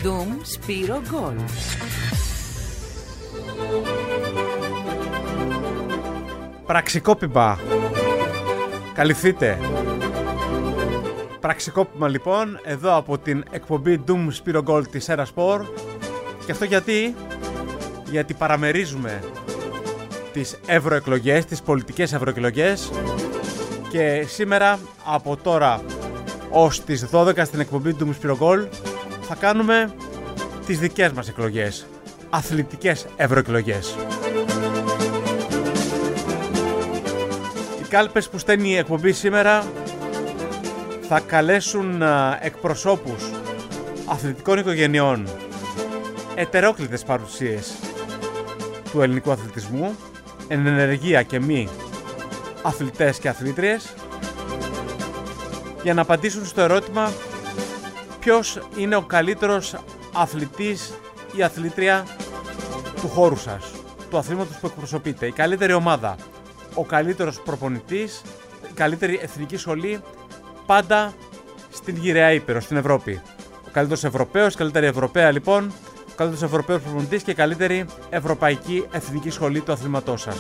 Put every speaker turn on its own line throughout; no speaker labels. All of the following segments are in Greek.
Doom Spiro Gold.
Πραξικόπημα. Καλυφθείτε. Πραξικόπημα λοιπόν εδώ από την εκπομπή Doom Spiro Gold της Era Sport. Και αυτό γιατί παραμερίζουμε τις ευρωεκλογές, τις πολιτικές ευρωεκλογές. Και σήμερα από τώρα ως τις 12 στην εκπομπή Doom Spiro Gold θα κάνουμε τις δικές μας εκλογές, αθλητικές ευρωεκλογές. Οι κάλπες που στέλνει η εκπομπή σήμερα θα καλέσουν εκπροσώπους αθλητικών οικογενειών, ετερόκλητες παρουσίες του ελληνικού αθλητισμού, εν ενεργεία και μη αθλητές και αθλήτριες, για να απαντήσουν στο ερώτημα ποιος είναι ο καλύτερος αθλητής ή αθλήτρια του χώρου σας, του αθλήματος που εκπροσωπείτε, η καλύτερη ομάδα, ο καλύτερος προπονητής, η καλύτερη εθνική σχολή, πάντα στην γυραιά Ήπειρο, στην Ευρώπη. Ο καλύτερος Ευρωπαίος, η καλύτερη Ευρωπαία λοιπόν, ο καλύτερος Ευρωπαίος προπονητής και η καλύτερη ευρωπαϊκή εθνική σχολή του αθλήματός σας.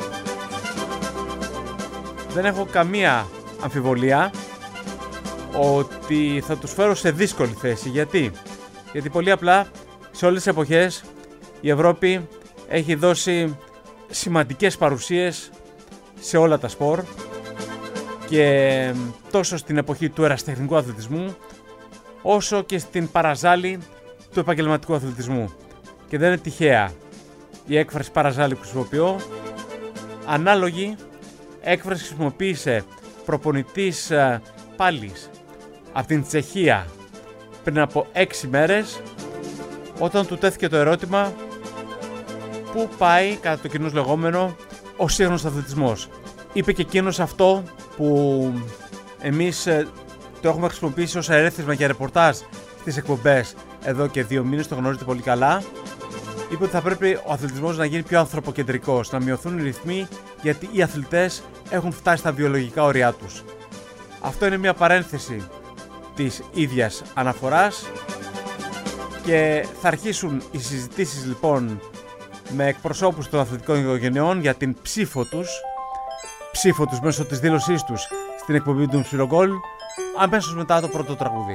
Δεν έχω καμία αμφιβολία ότι θα τους φέρω σε δύσκολη θέση. Γιατί πολύ απλά σε όλες τις εποχές η Ευρώπη έχει δώσει σημαντικές παρουσίες σε όλα τα σπορ και τόσο στην εποχή του ερασιτεχνικού αθλητισμού όσο και στην παραζάλη του επαγγελματικού αθλητισμού. Και δεν είναι τυχαία η έκφραση παραζάλη που χρησιμοποιώ. Ανάλογη έκφραση χρησιμοποίησε προπονητής πάλης από την Τσεχία πριν από 6 μέρες, όταν του τέθηκε το ερώτημα πού πάει κατά το κοινώς λεγόμενο ο σύγχρονος αθλητισμός. Είπε και εκείνος αυτό που εμείς το έχουμε χρησιμοποιήσει ως ερέθισμα για ρεπορτάζ στις εκπομπές εδώ και 2 μήνες, το γνωρίζετε πολύ καλά. Είπε ότι θα πρέπει ο αθλητισμός να γίνει πιο ανθρωποκεντρικός, να μειωθούν οι ρυθμοί, γιατί οι αθλητές έχουν φτάσει στα βιολογικά όρια τους. Αυτό είναι μια παρένθεση της ίδιας αναφοράς και θα αρχίσουν οι συζητήσεις λοιπόν με εκπροσώπους των αθλητικών οικογενειών για την ψήφο τους μέσω της δήλωσής τους στην εκπομπή του Spiro Gold, αμέσως μετά το πρώτο τραγούδι.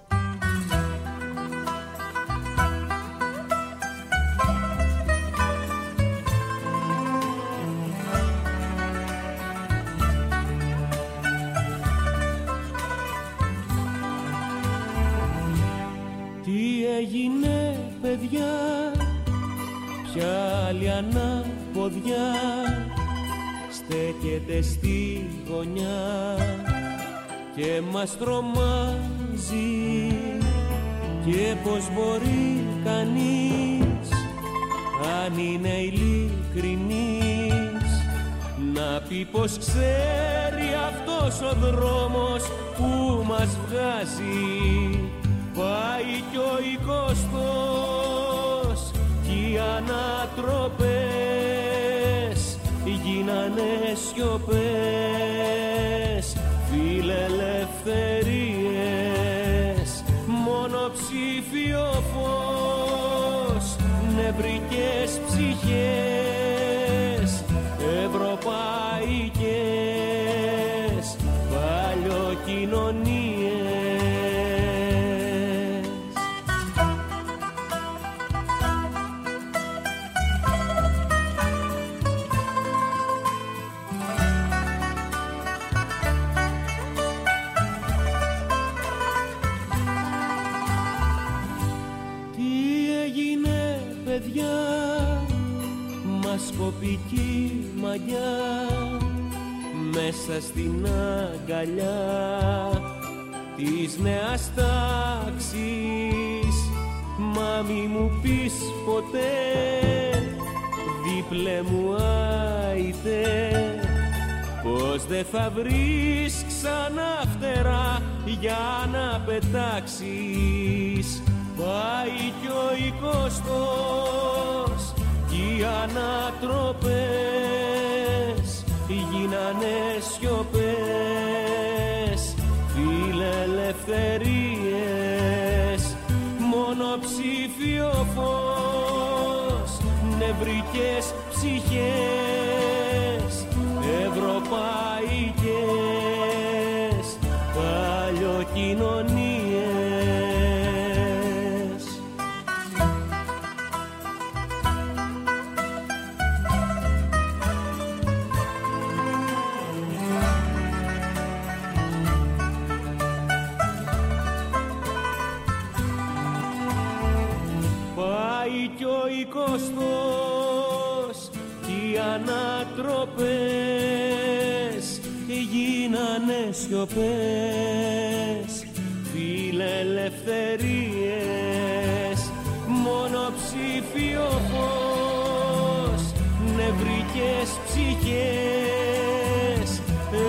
Ποια άλλη αναποδιά στέκεται στη γωνιά και μας τρομάζει, και πως μπορεί κανείς, αν είναι ειλικρινής, να πει πως ξέρει αυτός ο δρόμος που μας βγάζει. Πάει κι ο 20ος κι οι ανατροπές γίνανε σιωπές, φιλελευθερίες, μονοψήφιο φως, νευρικές ψυχές, ευρωπαϊκές παλιοκοινωνίες. Μασκοπική μαγιά μέσα στην αγκαλιά της νέας τάξης. Μα μη μου πεις ποτέ, δίπλε μου άιτε, πως δεν θα βρεις ξανά φτερά για να πετάξεις. Πάει κι ο 20ος κι οι ανατροπές γίνανε σιωπές, φιλελευθερίες, μόνο μονοψήφιο φως, νευρικές ψυχές, ευρωπαϊκές παλιοκοινωνίες. Πάει κι ο 20ος κι οι ανατροπές γίνανε σιωπές, φιλελευθερίες, μονοψήφιο φως, νευρικές ψυχές,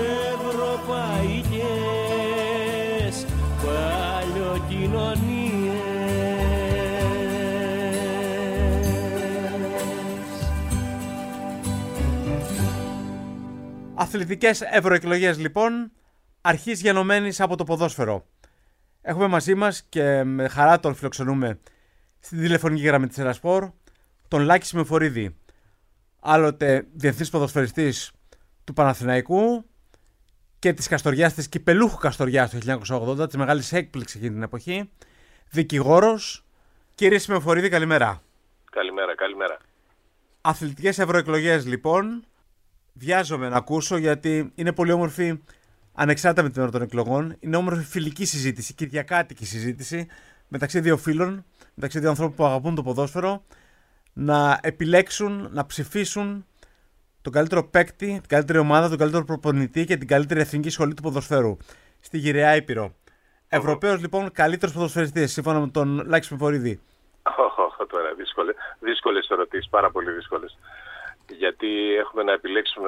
ευρωπαϊκές παλιοκοινωνίες.
Αθλητικές ευρωεκλογές λοιπόν, αρχής γενομένης από το ποδόσφαιρο. Έχουμε μαζί μας και με χαρά τον φιλοξενούμε στην τηλεφωνική γραμμή της Ελασπορ τον Λάκη Σημεφορίδη, άλλοτε διεθνής ποδοσφαιριστής του Παναθηναϊκού και της Καστοριάς, της κυπελούχου Καστοριάς το 1980, της μεγάλης έκπληξης εκείνη την εποχή, δικηγόρος. Κύριε Σημεφορίδη, καλημέρα.
Καλημέρα.
Αθλητικές ευρωεκλογές λοιπόν. Βιάζομαι να ακούσω γιατί είναι πολύ όμορφη, ανεξάρτητα με την ώρα των εκλογών. Είναι όμορφη φιλική συζήτηση, κυριακάτικη συζήτηση μεταξύ δύο φίλων, μεταξύ δύο ανθρώπων που αγαπούν το ποδόσφαιρο, να επιλέξουν, να ψηφίσουν τον καλύτερο παίκτη, την καλύτερη ομάδα, τον καλύτερο προπονητή και την καλύτερη εθνική σχολή του ποδοσφαίρου στη Γυραιά Ήπειρο. Ευρωπαίος λοιπόν καλύτερος ποδοσφαιριστής, σύμφωνα με τον Λάκη Σημεφορίδη.
Τώρα δύσκολες ερωτήσεις, πάρα πολύ δύσκολες. Γιατί έχουμε να επιλέξουμε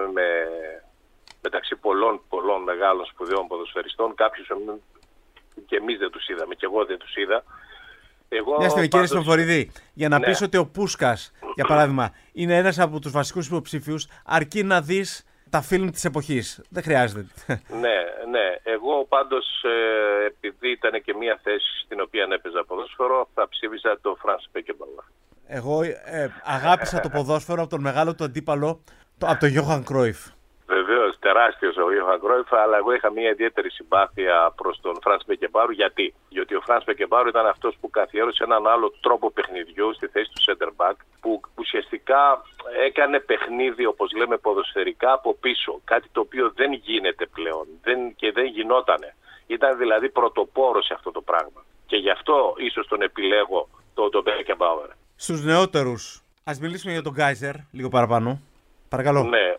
μεταξύ πολλών μεγάλων σπουδαίων ποδοσφαιριστών, κάποιους και εμείς δεν τους είδαμε, και εγώ δεν τους είδα.
Μια στιγμή, κύριε Σημεφορίδη, για να πεις ότι ο Πούσκας, για παράδειγμα, είναι ένας από τους βασικούς υποψήφιους, αρκεί να δεις τα φιλμ της εποχής. Δεν χρειάζεται.
Ναι. Εγώ πάντως, επειδή ήταν και μια θέση στην οποία έπαιζα ποδόσφαιρο, θα ψήφιζα το Franz Beckenbauer.
Εγώ αγάπησα το ποδόσφαιρο από τον μεγάλο του αντίπαλο, από τον Johan Cruyff.
Βεβαίως, τεράστιος ο Johan Cruyff, αλλά εγώ είχα μια ιδιαίτερη συμπάθεια προς τον Franz Beckenbauer. Γιατί ο Franz Beckenbauer ήταν αυτός που καθιέρωσε έναν άλλο τρόπο παιχνιδιού στη θέση του center back, που ουσιαστικά έκανε παιχνίδι, όπως λέμε ποδοσφαιρικά, από πίσω. Κάτι το οποίο δεν γίνεται πλέον και δεν γινότανε. Ήταν δηλαδή πρωτοπόρος σε αυτό το πράγμα. Και γι' αυτό ίσως τον επιλέγω τον Beckenbauer.
Στους νεότερους, ας μιλήσουμε για τον Γκάιζερ λίγο παραπάνω. Παρακαλώ.
Ναι,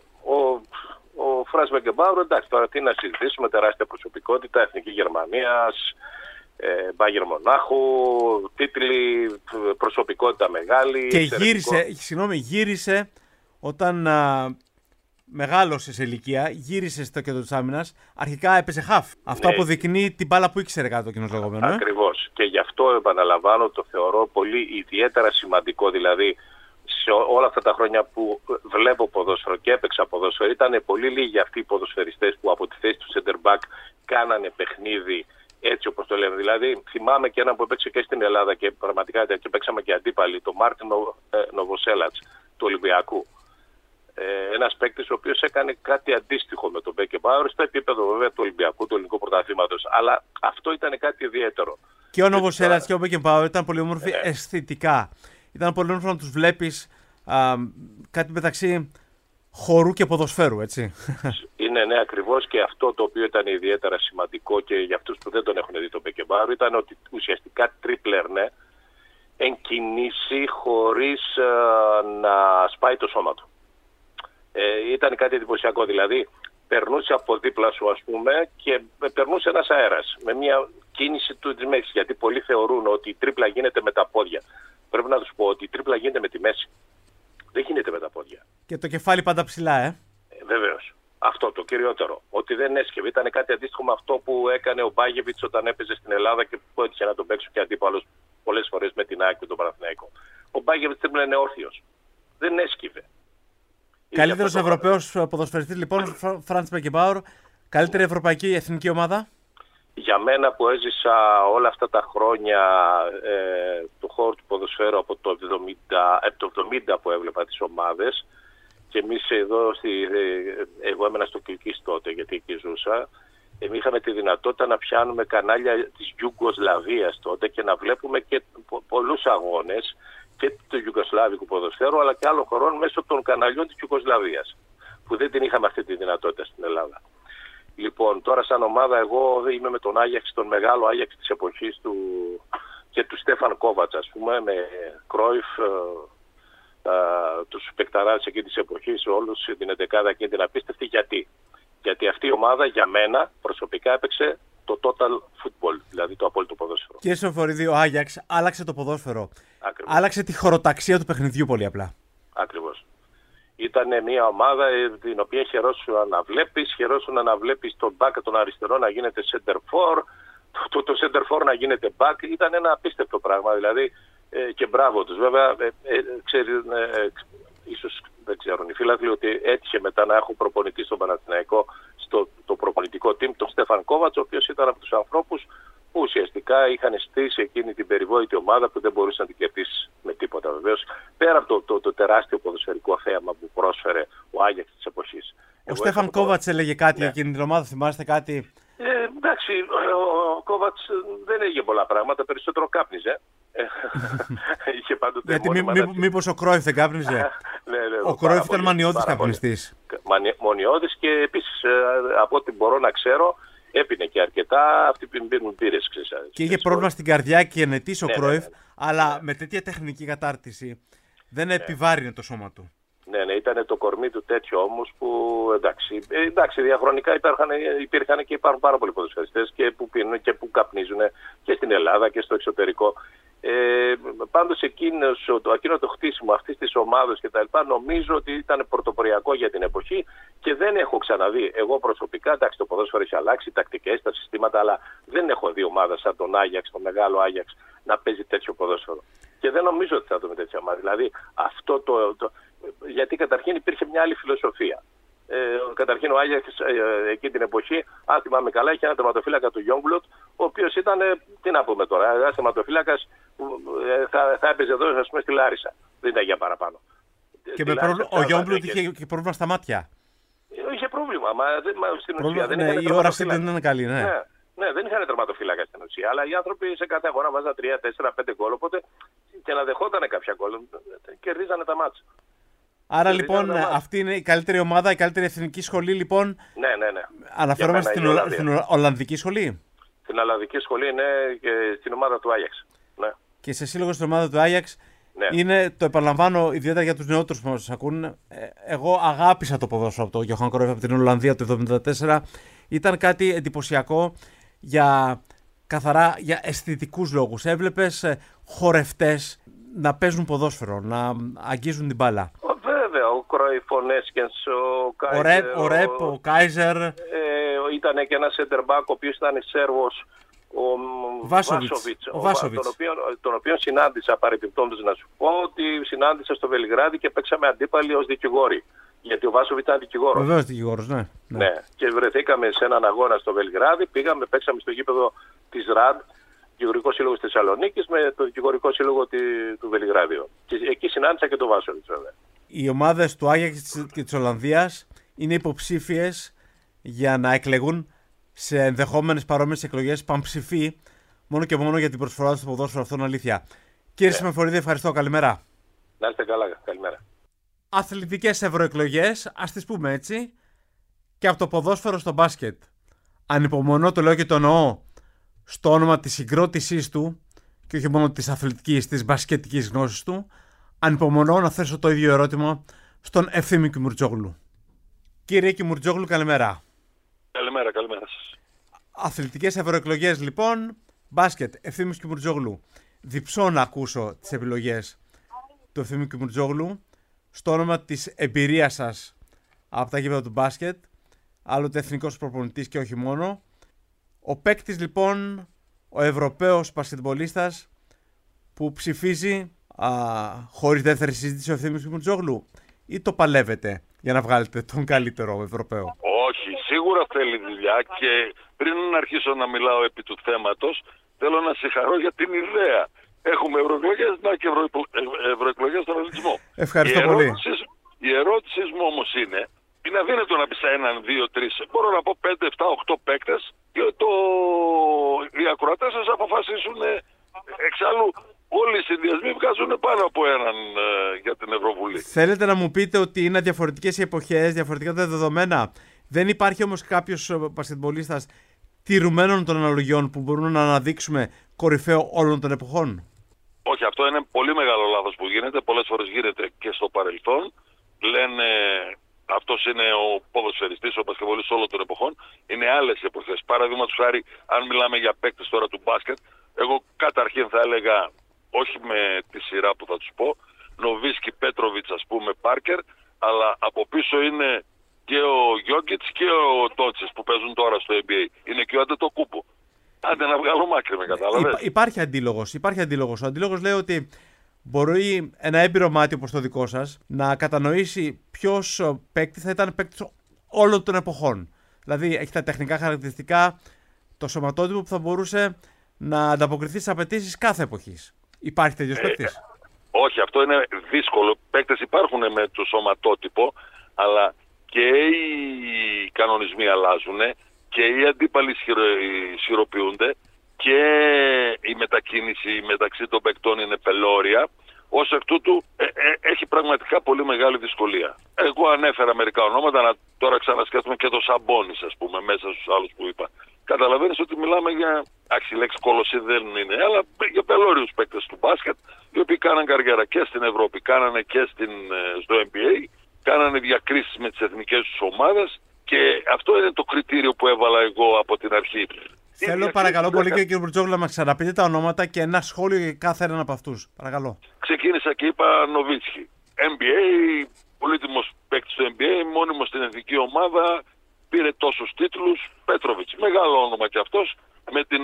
ο Franz Beckenbauer, εντάξει, τώρα τι να συζητήσουμε, τεράστια προσωπικότητα, Εθνική Γερμανίας, Μπάγερ Μονάχου, τίτλοι, προσωπικότητα μεγάλη.
Και γύρισε όταν μεγάλωσε σε ηλικία, γύρισε στο κέντρο της άμυνας, αρχικά έπαιζε χαφ. Αυτό αποδεικνύει την μπάλα που ήξερε κάτω κοινός λεγόμενο.
Ακριβώς. Και γι' αυτό επαναλαμβάνω, το θεωρώ πολύ ιδιαίτερα σημαντικό. Δηλαδή, σε όλα αυτά τα χρόνια που βλέπω ποδόσφαιρο και έπαιξα ποδόσφαιρο, ήταν πολύ λίγοι αυτοί οι ποδοσφαιριστές που από τη θέση του center back κάνανε παιχνίδι έτσι όπως το λέμε. Δηλαδή, θυμάμαι και έναν που έπαιξε και στην Ελλάδα και πραγματικά και παίξαμε και αντίπαλοι, τον Μάρτιν Νοβοσέλατς του Ολυμπιακού. Ένας παίκτης ο οποίος έκανε κάτι αντίστοιχο με τον Beckenbauer στο επίπεδο βέβαια του Ολυμπιακού, του ελληνικού πρωταθλήματος. Αλλά αυτό ήταν κάτι ιδιαίτερο.
Και ο Νοβοσέλατς και ο Beckenbauer ήταν πολύ όμορφοι αισθητικά. Ήταν πολύ όμορφο να τους βλέπεις κάτι μεταξύ χορού και ποδοσφαίρου, έτσι.
Ναι, ακριβώς, και αυτό το οποίο ήταν ιδιαίτερα σημαντικό και για αυτούς που δεν τον έχουν δει τον Beckenbauer ήταν ότι ουσιαστικά τρίπλερνε εν κινήσει χωρίς να σπάει το σώμα του. Ήταν κάτι εντυπωσιακό, δηλαδή περνούσε από δίπλα σου ας πούμε και περνούσε ένας αέρας με μια κίνηση του της μέσης, γιατί πολλοί θεωρούν ότι η τρίπλα γίνεται με τα πόδια. Πρέπει να τους πω ότι η τρίπλα γίνεται με τη μέση. Δεν γίνεται με τα πόδια. Και
το κεφάλι πάντα ψηλά,
Βεβαίως. Αυτό το κυριότερο. Ότι δεν έσκευε. Ήταν κάτι αντίστοιχο με αυτό που έκανε ο Μπάγεβιτς όταν έπαιζε στην Ελλάδα και που έτυχε να τον παίξουν και αντίπαλος πολλές φορές με την ΑΕΚ και τον Παναθηναϊκό. Ο Μπάγεβιτς είναι όρθιος. Δεν έσκυβε.
Καλύτερος Ευρωπαίος ποδοσφαιριστής λοιπόν, Franz Beckenbauer. Καλύτερη ευρωπαϊκή εθνική ομάδα.
Για μένα που έζησα όλα αυτά τα χρόνια, το ποδοσφαίρο από το 70 που έβλεπα τις ομάδες, και εμείς εδώ, εγώ έμενα στο Κιλκής τότε γιατί εκεί ζούσα, εμείς είχαμε τη δυνατότητα να πιάνουμε κανάλια της Ιουγκοσλαβίας τότε και να βλέπουμε και πολλούς αγώνες και του Ιουγκοσλάβικου ποδοσφαίρου αλλά και άλλων χωρών μέσω των καναλιών της Ιουγκοσλαβίας, που δεν την είχαμε αυτή τη δυνατότητα στην Ελλάδα. Λοιπόν, τώρα σαν ομάδα εγώ είμαι με τον Άγιαξ, τον μεγάλο Άγιαξ της εποχής του και του Στέφαν Κόβατς, ας πούμε, με Κρόιφ, τους παικταράδες εκεί της εποχής, όλους την 11η και την απίστευτη. Γιατί αυτή η ομάδα για μένα προσωπικά έπαιξε το total football, δηλαδή το απόλυτο ποδόσφαιρο.
Κύριε Σοφορίδη, ο Άγιαξ άλλαξε το ποδόσφαιρο.
Ακριβώς.
Άλλαξε τη χωροταξία του παιχνιδιού πολύ απλά.
Ακριβώς. Ήταν μια ομάδα την οποία χαιρόσουν να βλέπεις τον back τον αριστερό να γίνεται center for, το center for να γίνεται back. Ήταν ένα απίστευτο πράγμα, δηλαδή, και μπράβο τους. Βέβαια, ίσως δεν ξέρουν οι φίλαθλοι ότι έτυχε μετά να έχουν προπονητή στον Παναθηναϊκό, το προπονητικό team, τον Στέφαν Κόβατς, ο οποίος ήταν από τους ανθρώπους που ουσιαστικά είχαν στήσει εκείνη την περιβόητη ομάδα που δεν μπορούσε να την κερδίσει με τίποτα. Βεβαίως, πέρα από το τεράστιο ποδοσφαιρικό θέαμα που πρόσφερε ο Άγιαξ της εποχής.
Ο Στέφαν Κόβατς έλεγε κάτι για εκείνη την ομάδα, θυμάστε κάτι?
Εντάξει, ο Κόβατς δεν έλεγε πολλά πράγματα, περισσότερο κάπνιζε. Είχε πάντοτε.
Γιατί μήπως ο Κρόιφ δεν κάπνιζε?
Ναι,
ο Κρόιφ ήταν μανιώδης καπνιστής.
Μανιώδης, και επίσης από ό,τι μπορώ να ξέρω έπινε και αρκετά. Αυτοί πίνουν μπύρες.
Και είχε πρόβλημα στην καρδιά και ενετής ο Κρόιφ, αλλά με τέτοια τεχνική κατάρτιση δεν επιβάρυνε το σώμα του.
Ναι, ήταν το κορμί του τέτοιο όμως που εντάξει, διαχρονικά υπήρχαν και υπάρχουν πάρα πολλοί ποδοσφαιριστές και που πίνουν και που καπνίζουν και στην Ελλάδα και στο εξωτερικό. Πάντως εκείνο το χτίσιμο αυτής της ομάδας και τα λοιπά, νομίζω ότι ήταν πρωτοποριακό για την εποχή και δεν έχω ξαναδεί. Εγώ προσωπικά, εντάξει, το ποδόσφαιρο έχει αλλάξει, οι τακτικές, τα συστήματα, αλλά δεν έχω δει ομάδα σαν τον Άγιαξ, τον μεγάλο Άγιαξ, να παίζει τέτοιο ποδόσφαιρο. Και δεν νομίζω ότι θα δούμε τέτοια ομάδα. Δηλαδή, αυτό γιατί καταρχήν υπήρχε μια άλλη φιλοσοφία. Καταρχήν ο Άγιαξ εκείνη την εποχή, αν θυμάμαι καλά, είχε ένα τερματοφύλακα του Youngblood, ο οποίος ήταν, τι να πούμε τώρα, ένας τερματοφύλακας που θα έπαιζε εδώ, ας πούμε, στη Λάρισα. Δεν ήταν για παραπάνω.
Και ο Youngblood είχε και πρόβλημα στα μάτια.
Είχε πρόβλημα, μα στην ουσία δεν
είχε. Η όραση δεν ήταν καλή, ναι.
Ναι, δεν είχαν τερματοφύλακα στην ουσία, αλλά οι άνθρωποι σε κάθε αγώνα βάζαν 3, 4, 5 γκολ, οπότε και να δεχόταν κάποια γκολ, κερδίζανε τα μάτσα.
Άρα λοιπόν αυτή είναι η καλύτερη ομάδα, η καλύτερη εθνική σχολή λοιπόν.
Ναι.
Αναφέρομαι στην Ολλανδική σχολή.
Στην Ολλανδική σχολή, ναι, και στην ομάδα του Άγιαξ. Ναι.
Και σε σύλλογο στην ομάδα του Άγιαξ, ναι. Είναι, το επαναλαμβάνω ιδιαίτερα για τους νεότερους που μας ακούν, εγώ αγάπησα το ποδόσφαιρο από τον Γιωχάν Κρόιφ από την Ολλανδία το 1974. Ήταν κάτι εντυπωσιακό καθαρά για αισθητικούς λόγους. Έβλεπες χορευτές να παίζουν ποδόσφαιρο, να αγγίζουν την μπάλα.
Βέβαια, ο Κρόιφ, ο Νέσκενς, ο Κάιζερ.
Ο Ρεπ, ο Κάιζερ.
Ήταν και ένα center back ο οποίος ήταν Σέρβος, ο Βάσοβιτς, τον οποίο συνάντησα παρεπιπτόντως να σου πω ότι συνάντησα στο Βελιγράδι και παίξαμε αντίπαλοι ως δικηγόροι. Γιατί ο Βάσοβιτς ήταν δικηγόρος.
Βεβαίως δικηγόρος, ναι.
Και βρεθήκαμε σε έναν αγώνα στο Βελιγράδι, παίξαμε στο γήπεδο της ΡΑΔ, Δικηγορικό Σύλλογο της Θεσσαλονίκης, με το Δικηγορικό Σύλλογο του Βελιγράδιο. Και εκεί συνάντησα και τον Βάσοβιτς, βέβαια.
Οι ομάδες του Άγιαξ και της Ολλανδίας είναι υποψήφιες για να εκλεγούν σε ενδεχόμενες παρόμοιες εκλογές πανψηφοί, μόνο και μόνο για την προσφορά του στο ποδόσφαιρο. Αυτό είναι αλήθεια. Κύριε Σιμεφορίδη, ευχαριστώ. Καλημέρα.
Να είστε καλά. Καλημέρα.
Αθλητικές ευρωεκλογές, ας τις πούμε έτσι, και από το ποδόσφαιρο στο μπάσκετ. Ανυπομονώ, το λέω και το εννοώ, στο όνομα της συγκρότησής του και όχι μόνο της αθλητικής, της μπασκετικής γνώσης του, ανυπομονώ να θέσω το ίδιο ερώτημα στον Ευθύμη Κιμουρτζόγλου. Κύριε Κιμουρτζόγλου, καλημέρα.
Καλημέρα σας.
Αθλητικές ευρωεκλογές λοιπόν, μπάσκετ, Ευθύμης Κιμουρτζόγλου. Διψώ να ακούσω τις επιλογές του Ευθύμη Κιμουρτζόγλου στο όνομα της εμπειρίας σας από τα γήπεδα του μπάσκετ, άλλοτε εθνικός προπονητής και όχι μόνο. Ο παίκτης λοιπόν, ο Ευρωπαίος μπασκετμπολίστας που ψηφίζει χωρίς δεύτερη συζήτηση ο Ευθύμης Κιμουρτζόγλου, ή το παλεύετε για να βγάλετε τον καλύτερο Ευρωπαίο?
Όχι, σίγουρα θέλει δουλειά, και πριν να αρχίσω να μιλάω επί του θέματος, θέλω να συγχαρώ για την ιδέα. έχουμε ευρωεκλογές, να και ευρωεκλογές στον αθλητισμό.
Ευχαριστώ πολύ.
Η ερώτησή μου όμως είναι αδύνατο να πεις έναν, 2-3, μπορώ να πω 5, 7, 8 παίκτες και οι ακροατές σας αποφασίσουν. Εξάλλου όλοι οι συνδυασμοί βγάζουν πάνω από έναν για την Ευρωβουλή.
Θέλετε να μου πείτε ότι είναι διαφορετικές οι εποχές, διαφορετικά τα δεδομένα? Δεν υπάρχει όμως κάποιος μπασκετμπολίστας τηρουμένων των αναλογιών που μπορούν να αναδείξουμε κορυφαίο όλων των εποχών?
Όχι, αυτό είναι πολύ μεγάλο λάθος που γίνεται. Πολλές φορές γίνεται και στο παρελθόν. Λένε αυτός είναι ο ποδοσφαιριστής, ο μπασκετμπολίστης όλων των εποχών. Είναι άλλες εποχές. Παραδείγματος χάρη, αν μιλάμε για παίκτες τώρα του μπάσκετ, εγώ καταρχήν θα έλεγα, όχι με τη σειρά που θα τους πω, Νοβίσκι, Πέτροβιτς, ας πούμε, Πάρκερ, αλλά από πίσω είναι και ο Γιόκιτς και ο Ντόντσιτς που παίζουν τώρα στο NBA. Είναι και ο Αντετοκούμπο. Άντε να βγάλω μάκρυ, με κατάλαβες.
Υπάρχει αντίλογος. Ο αντίλογος λέει ότι μπορεί ένα έμπειρο μάτι όπως το δικό σας να κατανοήσει ποιος παίκτη θα ήταν παίκτης όλων των εποχών. Δηλαδή έχει τα τεχνικά χαρακτηριστικά, το σωματότυπο που θα μπορούσε να ανταποκριθεί στις απαιτήσεις κάθε εποχής. Υπάρχει τέτοιος παίκτης?
Όχι, αυτό είναι δύσκολο. Παίκτες υπάρχουν με το σωματότυπο, αλλά και οι κανονισμοί αλλάζουν και οι αντίπαλοι ισχυροποιούνται και η μετακίνηση μεταξύ των παικτών είναι πελώρια. Ως εκ τούτου έχει πραγματικά πολύ μεγάλη δυσκολία. Εγώ ανέφερα μερικά ονόματα, τώρα ξανασκέφτομαι και το Σαμπόνις, ας πούμε, μέσα στους άλλους που είπα. Καταλαβαίνεις ότι μιλάμε για λέξη κολοσσί δεν είναι, αλλά για πελώριους παίκτες του μπάσκετ, οι οποίοι κάναν καριέρα και στην Ευρώπη, κάνανε και στο NBA, κάνανε διακρίσεις με τις εθνικές τους ομάδες και αυτό είναι το κριτήριο που έβαλα εγώ από την αρχή.
Θέλω παρακαλώ πολύ κύριε Μπουρτζόγλου να μας ξαναπείτε τα ονόματα και ένα σχόλιο για κάθε έναν από αυτούς. Παρακαλώ.
Ξεκίνησα και είπα Νοβίτσκι. NBA, πολύτιμος παίκτης του NBA, μόνιμος στην εθνική ομάδα, πήρε τόσους τίτλους. Πέτροβιτς, μεγάλο όνομα κι αυτός, με την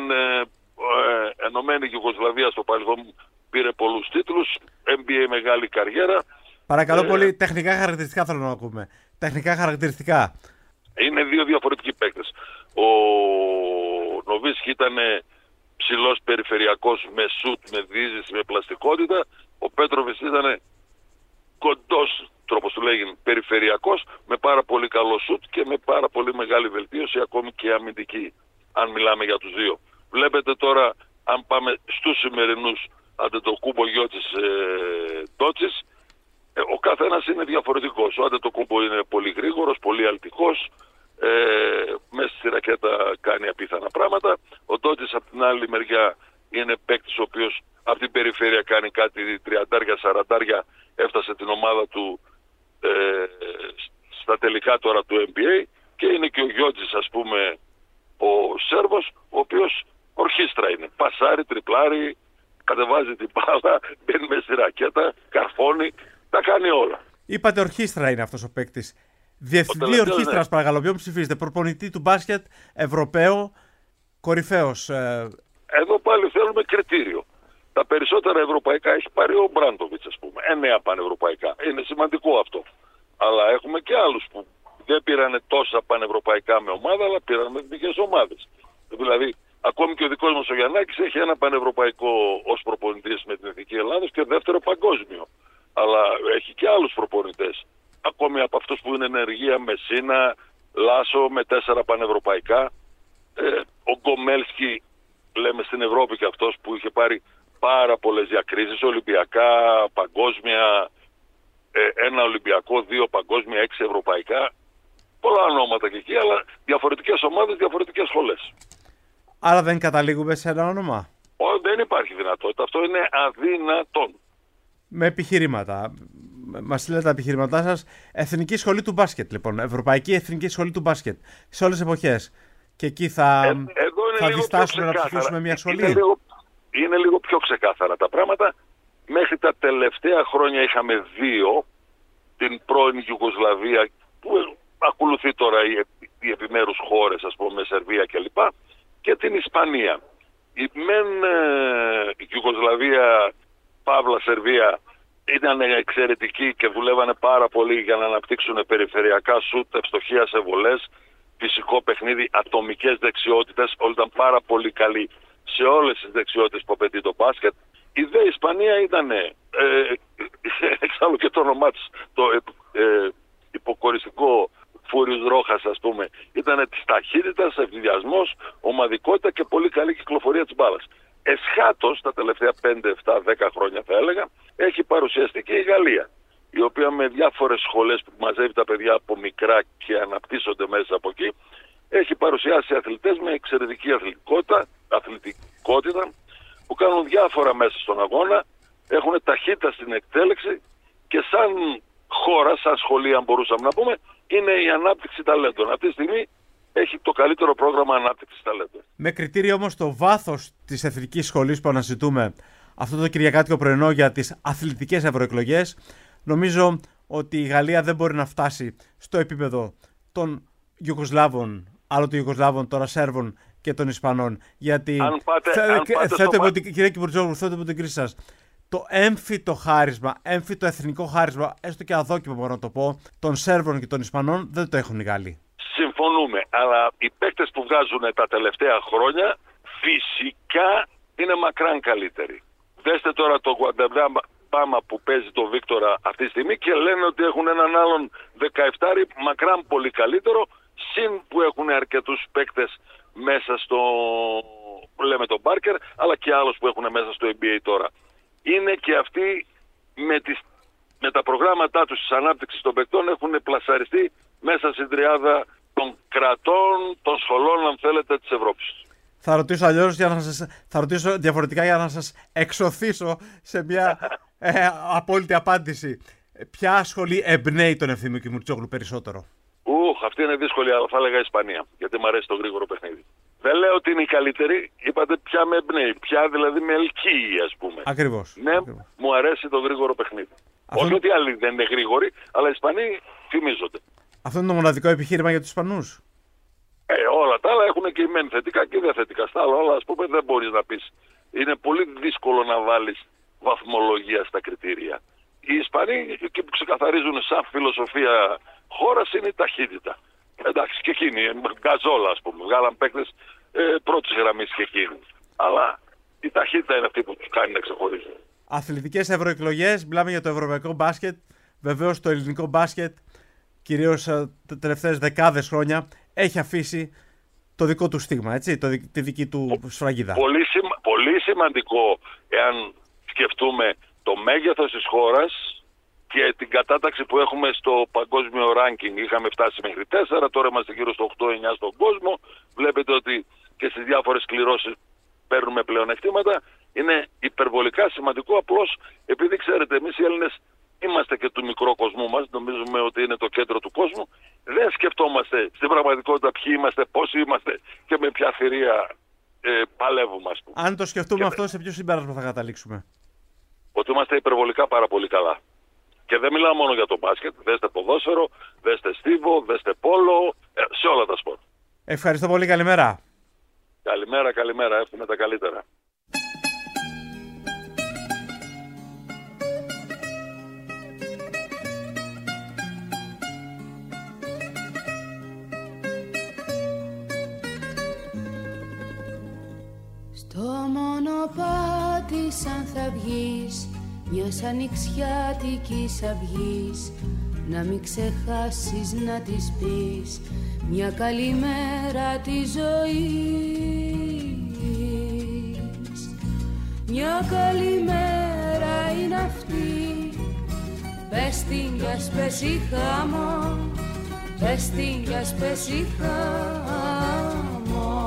Ενωμένη Γιουγκοσλαβία στο παρελθόν πήρε πολλούς τίτλους, NBA μεγάλη καριέρα.
Παρακαλώ πολύ, τεχνικά χαρακτηριστικά θέλω να ακούμε. Τεχνικά χαρακτηριστικά.
Είναι δύο διαφορετικοί παίκτες. Ο Νοβίσκι ήταν ψηλός περιφερειακός με σουτ, με δίζηση, με πλαστικότητα. Ο Πέτροβιτς ήταν κοντός, τρόπος του λέγει, περιφερειακός, με πάρα πολύ καλό σουτ και με πάρα πολύ μεγάλη βελτίωση, ακόμη και αμυντική, αν μιλάμε για τους δύο. Βλέπετε τώρα, αν πάμε στους σημερινούς Αντετοκούμπο, Γιότσις, Ντόντσιτς, ο καθένας είναι διαφορετικός. Ο Αντετοκούμπο είναι πολύ γρήγορος, πολύ αλτικός, μέσα στη ρακέτα κάνει απίθανα πράγματα. Ο Ντόντσιτς από την άλλη μεριά είναι παίκτης ο οποίος από την περιφέρεια κάνει κάτι 30-40, έφτασε την ομάδα του στα τελικά τώρα του NBA, και είναι και ο Γιότσις, ας πούμε, ο Σέρβος, ο οποίος ορχήστρα είναι. Πασάρει, τριπλάρει, κατεβάζει την μπάλα, μπαίνει μέσα στη ρακέτα, καρφώνει, τα κάνει όλα.
Είπατε ορχήστρα είναι αυτός ο παίκτης. Διευθυντή ορχήστρας, παρακαλώ, ποιον ψηφίζετε? Προπονητή του μπάσκετ, Ευρωπαίο, κορυφαίος.
Εδώ πάλι θέλουμε κριτήριο. Τα περισσότερα ευρωπαϊκά έχει πάρει ο Μπράντοβιτς, ας πούμε. 9 πανευρωπαϊκά. Είναι σημαντικό αυτό. Αλλά έχουμε και άλλους που δεν πήρανε τόσα πανευρωπαϊκά με ομάδα, αλλά πήραν με εθνικές ομάδες. Δηλαδή, ακόμη και ο δικός μας ο Γιαννάκης έχει ένα πανευρωπαϊκό ως προπονητής με την Εθνική Ελλάδος και δεύτερο παγκόσμιο. Αλλά έχει και άλλους προπονητές. Ακόμη από αυτούς που είναι ενεργεία, Μεσίνα, Λάσο με 4 πανευρωπαϊκά. Ο Γκομέλσκι, λέμε στην Ευρώπη και αυτός που είχε πάρει πάρα πολλές διακρίσεις, ολυμπιακά, παγκόσμια, 1 ολυμπιακό, 2 παγκόσμια, 6 ευρωπαϊκά. Πολλά ονόματα και εκεί, αλλά διαφορετικές ομάδες, διαφορετικές σχολές.
Άρα δεν καταλήγουμε σε ένα όνομα?
Δεν υπάρχει δυνατότητα. Αυτό είναι αδύνατον.
Με επιχειρήματα. Μας λέτε τα επιχειρήματά σας. Εθνική σχολή του μπάσκετ, λοιπόν. Ευρωπαϊκή Εθνική Σχολή του μπάσκετ. Σε όλες τις εποχές. Και εκεί θα διστάσουμε να ψηφίσουμε μια σχολή.
Είναι λίγο πιο ξεκάθαρα τα πράγματα. Μέχρι τα τελευταία χρόνια είχαμε 2. Την πρώην Ιουγκοσλαβία, που ακολουθεί τώρα οι επιμέρους χώρες, ας πούμε, Σερβία κλπ. Και την Ισπανία. Η μεν Ιουγκοσλαβία, Παύλα Σερβία, ήταν εξαιρετικοί και δουλεύανε πάρα πολύ για να αναπτύξουν περιφερειακά σουτ, ευστοχία σε βολές, φυσικό παιχνίδι, ατομικές δεξιότητες. Όλοι ήταν πάρα πολύ καλοί σε όλες τις δεξιότητες που απαιτεί το μπάσκετ. Η δε Ισπανία ήταν, εξάλλου και το όνομά της, το υποκοριστικό Φούριος Ρόχας, ας πούμε, ήταν της ταχύτητας, ευθυδιασμός, ομαδικότητα και πολύ καλή κυκλοφορία της μπάλας. Εσχάτως, τα τελευταία 5, 7, 10 χρόνια θα έλεγα, έχει παρουσιαστεί και η Γαλλία, η οποία με διάφορες σχολές που μαζεύει τα παιδιά από μικρά και αναπτύσσονται μέσα από εκεί, έχει παρουσιάσει αθλητές με εξαιρετική αθλητικότητα, που κάνουν διάφορα μέσα στον αγώνα, έχουν ταχύτητα στην εκτέλεξη και σαν χώρα, σαν σχολεία αν μπορούσαμε να πούμε, είναι η ανάπτυξη ταλέντων. Αυτή τη στιγμή έχει το καλύτερο πρόγραμμα ανάπτυξης ταλέντων.
Με κριτήριο όμως το βάθος της εθνικής σχολής που αναζητούμε αυτό το κυριακάτικο πρωινό για τις αθλητικές ευρωεκλογές, νομίζω ότι η Γαλλία δεν μπορεί να φτάσει στο επίπεδο των Ιουγκοσλάβων, άλλο των Ιουγκοσλάβων, τώρα Σέρβων και των Ισπανών. Γιατί κύριε Κυπουρτζόγλου, θέλω από την κρίση σας. Το έμφυτο χάρισμα, έμφυτο εθνικό χάρισμα, έστω και αδόκιμο μπορώ να το πω, των Σέρβων και των Ισπανών δεν το έχουν οι Γάλλοι.
Συμφωνούμε, αλλά οι παίκτες που βγάζουν τα τελευταία χρόνια φυσικά είναι μακράν καλύτεροι. Δέστε τώρα το Guadalajara που παίζει το Βίκτορα αυτή τη στιγμή και λένε ότι έχουν έναν άλλον 17 μακράν πολύ καλύτερο, συν που έχουν αρκετούς παίκτες μέσα στο, λέμε τον Μπάρκερ, αλλά και άλλους που έχουν μέσα στο NBA τώρα. Είναι και αυτοί με τα προγράμματά τους της ανάπτυξης των παικτών έχουν πλασαριστεί μέσα στην τριάδα των κρατών, των σχολών, αν θέλετε, της Ευρώπης.
Θα ρωτήσω αλλιώς, θα ρωτήσω διαφορετικά για να σας εξωθήσω σε μια απόλυτη απάντηση. Ποια σχολή εμπνέει τον Ευθύμιο Κιμουρτσόγλου περισσότερο?
Αυτή είναι δύσκολη, αλλά θα έλεγα Ισπανία, γιατί μου αρέσει το γρήγορο παιχνίδι. Δεν λέω ότι είναι η καλύτερη, είπατε ποια με εμπνέει, ποια δηλαδή με ελκύει, ας πούμε.
Ακριβώς.
Ναι, ακριβώς. Μου αρέσει το γρήγορο παιχνίδι. Όχι ότι άλλοι δεν είναι γρήγοροι, αλλά οι Ισπανοί θυμίζονται.
Αυτό είναι το μοναδικό επιχείρημα για τους Ισπανούς.
Όλα τα άλλα έχουν και μεν θετικά και δεν θετικά. Στα άλλα όλα, ας πούμε, δεν μπορείς να πεις. Είναι πολύ δύσκολο να βάλεις βαθμολογία στα κριτήρια. Οι Ισπανοί, εκεί που ξεκαθαρίζουν σαν φιλοσοφία χώρας, είναι η ταχύτητα. Εντάξει, και εκείνοι, γκαζόλα, ας πούμε. Βγάλαν παίκτες πρώτης γραμμής και εκείνοι. Αλλά η ταχύτητα είναι αυτή που τους κάνει να ξεχωρίζουν.
Αθλητικές ευρωεκλογές, μιλάμε για το ευρωπαϊκό μπάσκετ. Βεβαίως το ελληνικό μπάσκετ, κυρίως τα τελευταίες δεκάδες χρόνια, έχει αφήσει το δικό του στίγμα, έτσι, τη δική του σφραγίδα.
Πολύ σημαντικό, εάν σκεφτούμε το μέγεθος της χώρας και την κατάταξη που έχουμε στο παγκόσμιο ranking. Είχαμε φτάσει μέχρι 4, τώρα είμαστε γύρω στο 8-9 στον κόσμο. Βλέπετε ότι και στις διάφορες κληρώσεις παίρνουμε πλεονεκτήματα. Είναι υπερβολικά σημαντικό, απλώς επειδή ξέρετε εμείς οι Έλληνες είμαστε και του μικρού κόσμου μας, νομίζουμε ότι είναι το κέντρο του κόσμου. Δεν σκεφτόμαστε στην πραγματικότητα ποιοι είμαστε, πόσοι είμαστε και με ποια θηρία παλεύουμε, ας πούμε.
Αν το σκεφτούμε αυτό, σε ποιο συμπέρασμα θα καταλήξουμε?
Ότι είμαστε υπερβολικά πάρα πολύ καλά. Και δεν μιλάω μόνο για το μπάσκετ, δέστε ποδόσφαιρο, δέστε στίβο, δέστε πόλο, σε όλα τα σπορ.
Ευχαριστώ πολύ, καλημέρα.
Καλημέρα, εύχομαι τα καλύτερα.
Στο μονοπάτι σαν θα βγεις μιας ανοιξιάτικης αυγής, να μην ξεχάσεις να της πεις μια καλημέρα της ζωής. Μια καλημέρα είναι αυτή, πες την κι ας πέσει χάμω, πες την κι ας πέσει χάμω.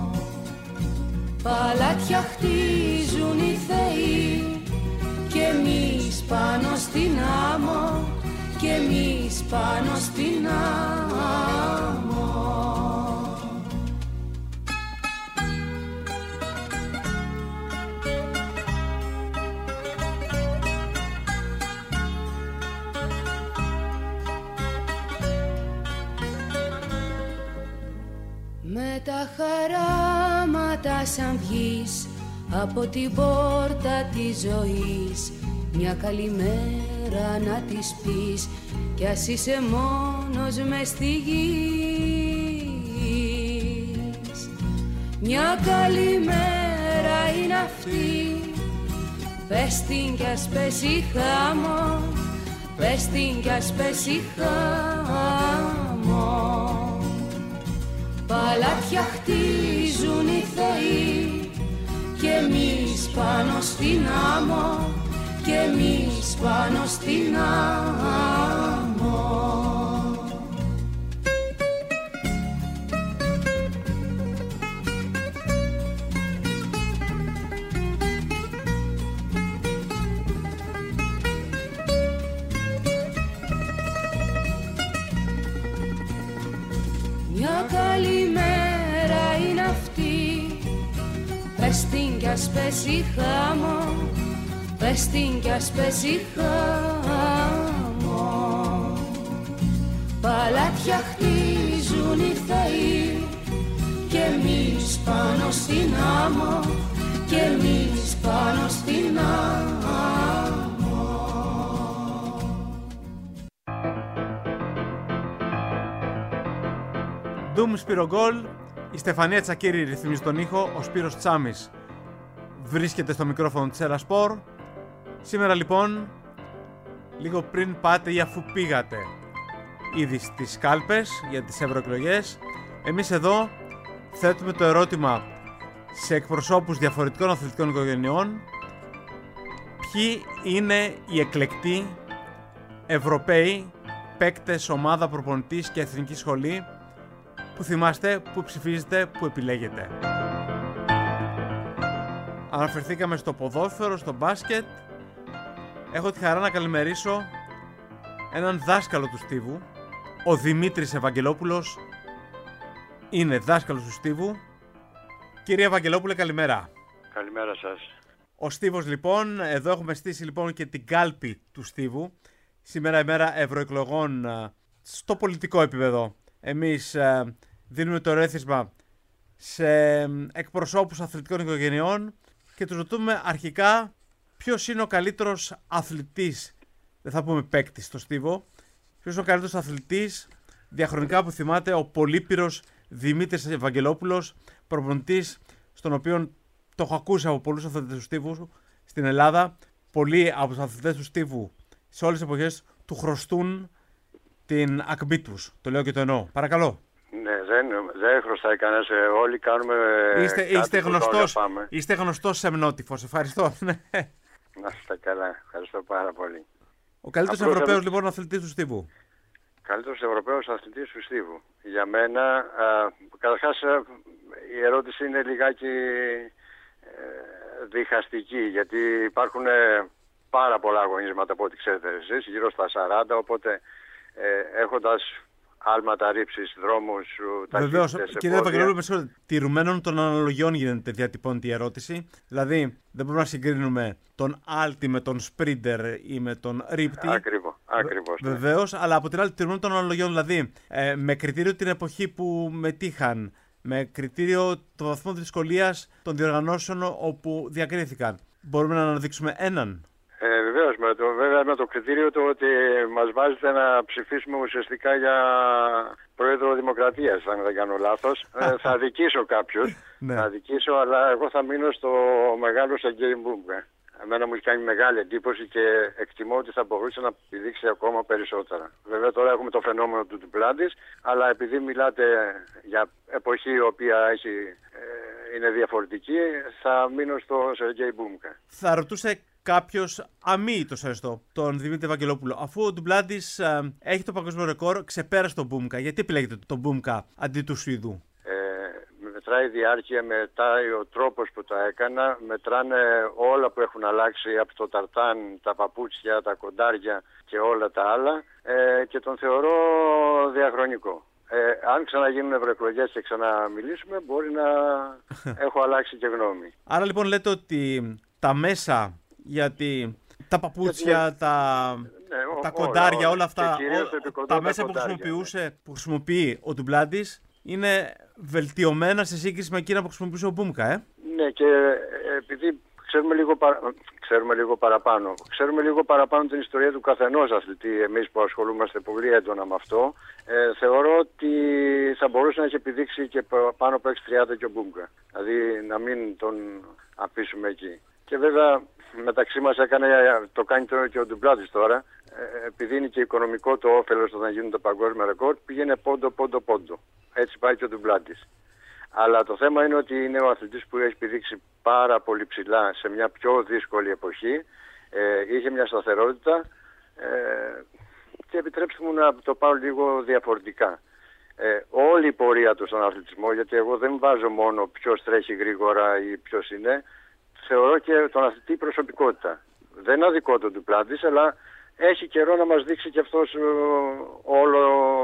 Παλάτια χτίζουν οι θεοί κι εμείς πάνω στην άμμο, κι εμείς πάνω στην άμμο. Με τα χαράματα σαν βγεις από την πόρτα της ζωής, μια καλημέρα να της πεις κι ας είσαι μόνος μες στη γης. Μια καλημέρα είναι αυτή, Πες την κι ας πέσει χάμω, πες την κι ας πέσει χάμω. Παλάτια χτίζουν οι θεοί κι εμείς πάνω στην άμμο, κι εμείς πάνω στην άμμο. Μια καλή μέρα είναι αυτή, πες την κι ας πέσει χάμω, πες την κι ας πέσει χάμω. Παλάτια χτίζουν οι θεοί κι εμείς πάνω στην άμμο, κι εμείς πάνω στην άμμο.
Ντουμ Σπυρογκόλ, η Στεφανία Τσακίρη ρυθμίζει τον ήχο, ο Σπύρος Τσάμης βρίσκεται στο μικρόφωνο της Έλα Σπορ. Σήμερα λοιπόν, λίγο πριν πάτε ή αφού πήγατε ήδη στις κάλπες για τις ευρωεκλογές, εμείς εδώ θέτουμε το ερώτημα σε εκπροσώπους διαφορετικών αθλητικών οικογενειών: ποιοι είναι οι εκλεκτοί Ευρωπαίοι παίκτες, ομάδα, προπονητής και εθνική σχολή που θυμάστε, που ψηφίζετε, που επιλέγετε. Αναφερθήκαμε στο ποδόσφαιρο, στο μπάσκετ. Έχω τη χαρά να καλημερίσω έναν δάσκαλο του Στίβου. Ο Δημήτρης Ευαγγελόπουλος είναι δάσκαλος του Στίβου. Κύριε Ευαγγελόπουλε, καλημέρα.
Καλημέρα σας.
Ο Στίβος λοιπόν, εδώ έχουμε στήσει λοιπόν και την κάλπη του Στίβου. Σήμερα ημέρα ευρωεκλογών στο πολιτικό επίπεδο. Εμείς δίνουμε το ρέθισμα σε εκπροσώπους αθλητικών οικογενειών και τους ρωτούμε αρχικά ποιος είναι ο καλύτερος αθλητής, δεν θα πούμε παίκτης στο Στίβο, ποιος είναι ο καλύτερος αθλητής διαχρονικά που θυμάται ο πολύπειρος Δημήτρης Ευαγγελόπουλος, προπονητής, στον οποίο το έχω ακούσει από πολλούς αθλητές του Στίβου στην Ελλάδα. Πολλοί από τους αθλητές του Στίβου σε όλες τις εποχές του χρωστούν την ακμή τους. Το λέω και το εννοώ. Παρακαλώ.
Ναι, δεν χρωστάει κανένας. Όλοι κάνουμε.
Είστε γνωστός σεμνότυφος. Ευχαριστώ.
Να είστε καλά. Ευχαριστώ πάρα πολύ.
Ο καλύτερος Ευρωπαίος λοιπόν αθλητής του Στίβου.
Καλύτερος Ευρωπαίος αθλητής του Στίβου. Για μένα, καταρχάς η ερώτηση είναι λιγάκι διχαστική, γιατί υπάρχουν πάρα πολλά αγωνίσματα από ό,τι ξέρετε εσείς, γύρω στα 40, οπότε έχοντας άλματα, ρήψεις, δρόμους, ταχύτητες.
Βεβαίως, κύριε Ευαγγελόπουλο, τηρουμένων των αναλογιών γίνεται διατυπώνεται η ερώτηση. Δηλαδή, δεν μπορούμε να συγκρίνουμε τον άλτη με τον σπρίντερ ή με τον ρίπτη.
Ακριβώς. Ναι.
Βεβαίως, αλλά από την άλλη τηρουμένων των αναλογιών. Δηλαδή, με κριτήριο την εποχή που μετήχαν, με κριτήριο το βαθμό δυσκολίας των διοργανώσεων όπου διακρίθηκαν. Μπορούμε να αναδείξουμε έναν.
Βεβαίως, βέβαια με το κριτήριο του ότι μας βάζετε να ψηφίσουμε ουσιαστικά για πρόεδρο Δημοκρατίας, αν δεν κάνω λάθος. Θα αδικήσω κάποιους,
Ναι.
θα αδικήσω, αλλά εγώ θα μείνω στο μεγάλο Σεργέι Μπούμπκα. Εμένα μου έχει κάνει μεγάλη εντύπωση και εκτιμώ ότι θα μπορούσε να πηδήξει ακόμα περισσότερα. Βέβαια τώρα έχουμε το φαινόμενο του Ντουπλάντης, αλλά επειδή μιλάτε για εποχή η οποία είναι διαφορετική, θα μείνω στο Σεργέι Μπούμπκα.
Θα ρωτούσε κάποιος αμύητος τον Δημήτρη Ευαγγελόπουλο, αφού ο Ντουπλάντης έχει το παγκόσμιο ρεκόρ, ξεπέρασε τον Μπούμκα. Γιατί επιλέγετε τον Μπούμκα αντί του Σουηδού?
Μετράει η διάρκεια, μετράει ο τρόπος που τα έκανα, μετράνε όλα που έχουν αλλάξει από το ταρτάν, τα παπούτσια, τα κοντάρια και όλα τα άλλα, και τον θεωρώ διαχρονικό. Αν ξαναγίνουν ευρωεκλογές και ξαναμιλήσουμε, μπορεί να έχω αλλάξει και γνώμη.
Άρα λοιπόν λέτε ότι τα μέσα, γιατί τα παπούτσια, τα κοντάρια, όλα αυτά, τα μέσα που χρησιμοποιεί ο Ντουπλάντης είναι βελτιωμένα σε σύγκριση με εκείνα που χρησιμοποιούσε ο Μπούμκα,
Ναι, και επειδή ξέρουμε λίγο παραπάνω. Ξέρουμε λίγο παραπάνω την ιστορία του καθενός αθλητή, εμείς που ασχολούμαστε πολύ έντονα με αυτό. Θεωρώ ότι θα μπορούσε να έχει επιδείξει και πάνω από 6.30 και ο Μπούμκα. Δηλαδή να μην τον αφήσουμε εκεί. Και βέβαια μεταξύ μας το κάνει και ο Ντουμπλάτης τώρα, επειδή είναι και οικονομικό το όφελος όταν γίνουν τα παγκόσμια ρεκόρ, πήγαινε πόντο. Έτσι πάει και ο Ντουμπλάτης. Αλλά το θέμα είναι ότι είναι ο αθλητής που έχει πηδήξει πάρα πολύ ψηλά σε μια πιο δύσκολη εποχή, είχε μια σταθερότητα και επιτρέψτε μου να το πάω λίγο διαφορετικά. Όλη η πορεία του στον αθλητισμό, γιατί εγώ δεν βάζω μόνο ποιος τρέχει γρήγορα ή ποιος είναι, θεωρώ και τον αθλητή προσωπικότητα. Δεν είναι αδικό του Ντουπλάτης, αλλά έχει καιρό να μας δείξει και αυτός όλο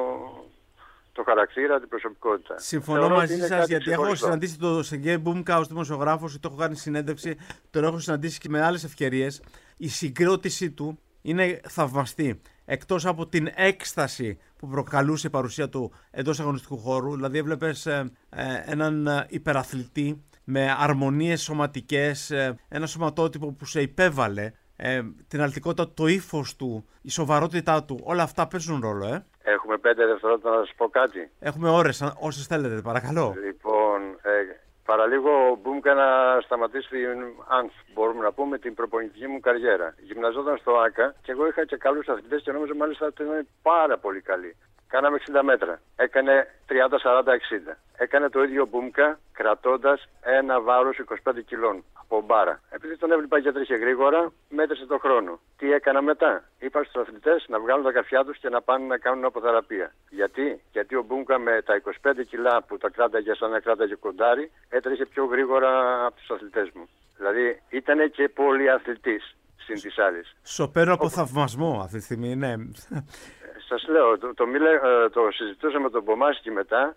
το χαρακτήρα, την προσωπικότητα.
Συμφωνώ μαζί σας, γιατί έχω συναντήσει τον Σεργέι Μπούμκα ως δημοσιογράφος, το έχω κάνει συνέντευξη, τον έχω συναντήσει και με άλλες ευκαιρίες. Η συγκρότησή του είναι θαυμαστή. Εκτός από την έκσταση που προκαλούσε η παρουσία του εντός αγωνιστικού χώρου, δηλαδή έβλεπες έναν υπεραθλητή με αρμονίες σωματικές, ένα σωματότυπο που σε υπέβαλε, την αλτικότητα, το ύφος του, η σοβαρότητά του, όλα αυτά παίζουν ρόλο.
Έχουμε 5 δευτερόλεπτα να σας πω κάτι.
Έχουμε ώρες, όσες θέλετε, παρακαλώ.
Λοιπόν, παραλίγο ο Μπούμκα να σταματήσει, αν μπορούμε να πούμε, την προπονητική μου καριέρα. Γυμναζόταν στο ΆΚΑ και εγώ είχα και καλούς αθλητές και νόμιζα μάλιστα ότι ήταν πάρα πολύ καλοί. Κάναμε 60 μέτρα. Έκανε 30-40-60. Έκανε το ίδιο Μπούμκα κρατώντας ένα βάρος 25 κιλών από μπάρα. Επειδή τον έβλεπα και τρέχε γρήγορα, μέτρησε το χρόνο. Τι έκανα μετά? Είπα στους αθλητές να βγάλουν τα καρφιά τους και να πάνε να κάνουν αποθεραπεία. Γιατί ο Μπούμκα με τα 25 κιλά που τα κράταγε σαν να κράταγε κοντάρι, έτρεχε πιο γρήγορα από τους αθλητές μου. Δηλαδή ήταν και πολυαθλητής συν της άλλης.
Σωπαίνω από θαυμασμό αυτή τη στιγμή, ναι.
Σας λέω, το συζητούσα με τον Πομάσκι μετά.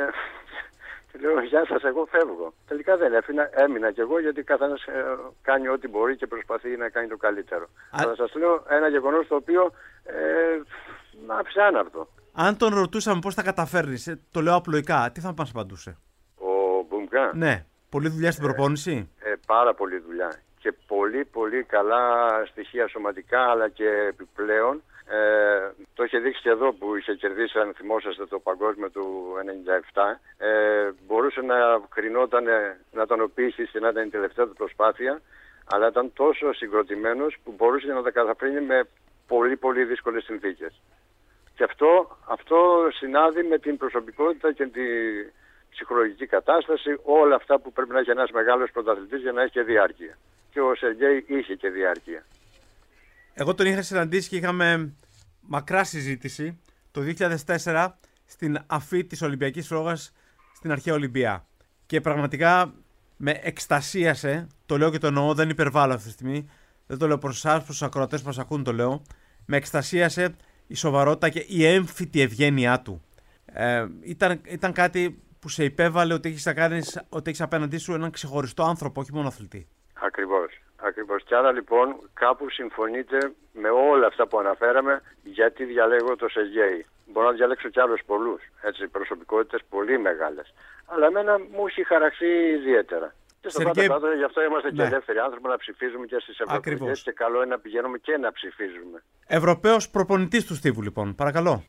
Λέω, γεια σας, εγώ φεύγω. Τελικά δεν έμεινα κι εγώ, γιατί καθένας κάνει ό,τι μπορεί και προσπαθεί να κάνει το καλύτερο. Αλλά σας λέω ένα γεγονός το οποίο με άφησε άναυδο.
Αν τον ρωτούσαμε πώς θα καταφέρνεις, το λέω απλοϊκά, τι θα μας απαντούσε?
Ο Μπούμκα.
Ναι. Πολλή δουλειά στην προπόνηση.
Πάρα πολλή δουλειά. Και πολύ πολύ καλά στοιχεία σωματικά, αλλά και επιπλέον. Το είχε δείξει και εδώ που είχε κερδίσει, αν θυμόσαστε, το παγκόσμιο του 1997. Μπορούσε να κρινόταν, να τον οπίσει και να ήταν η τελευταία του προσπάθεια, αλλά ήταν τόσο συγκροτημένος που μπορούσε να τα καταφέρνει με πολύ πολύ δύσκολες συνθήκες. Και αυτό συνάδει με την προσωπικότητα και την ψυχολογική κατάσταση, όλα αυτά που πρέπει να έχει ένας μεγάλος πρωταθλητής για να έχει και διάρκεια. Και ο Σεργέι είχε και διάρκεια.
Εγώ τον είχα συναντήσει και είχαμε μακρά συζήτηση το 2004 στην αφή της Ολυμπιακής Φλόγας στην αρχαία Ολυμπία. Και πραγματικά με εκστασίασε, το λέω και το εννοώ, δεν υπερβάλλω αυτή τη στιγμή, δεν το λέω προς εσάς, προς τους ακροατές που μας ακούν, το λέω. Με εκστασίασε η σοβαρότητα και η έμφυτη ευγένειά του. Ήταν κάτι που σε υπέβαλε ότι έχεις απέναντί σου έναν ξεχωριστό άνθρωπο, όχι μόνο αθλητή.
Ακριβώς. Και άρα λοιπόν κάπου συμφωνείτε με όλα αυτά που αναφέραμε, γιατί διαλέγω το Σεργέι. Μπορώ να διαλέξω κι άλλους πολλούς, προσωπικότητες πολύ μεγάλες. Αλλά εμένα μου έχει χαραχθεί ιδιαίτερα. Και στο κάτω γι' αυτό είμαστε και ελεύθεροι άνθρωποι να ψηφίζουμε και στις ευρωπαϊκές και καλό είναι να πηγαίνουμε και να ψηφίζουμε.
Ευρωπαίος προπονητής του Στίβου λοιπόν, παρακαλώ.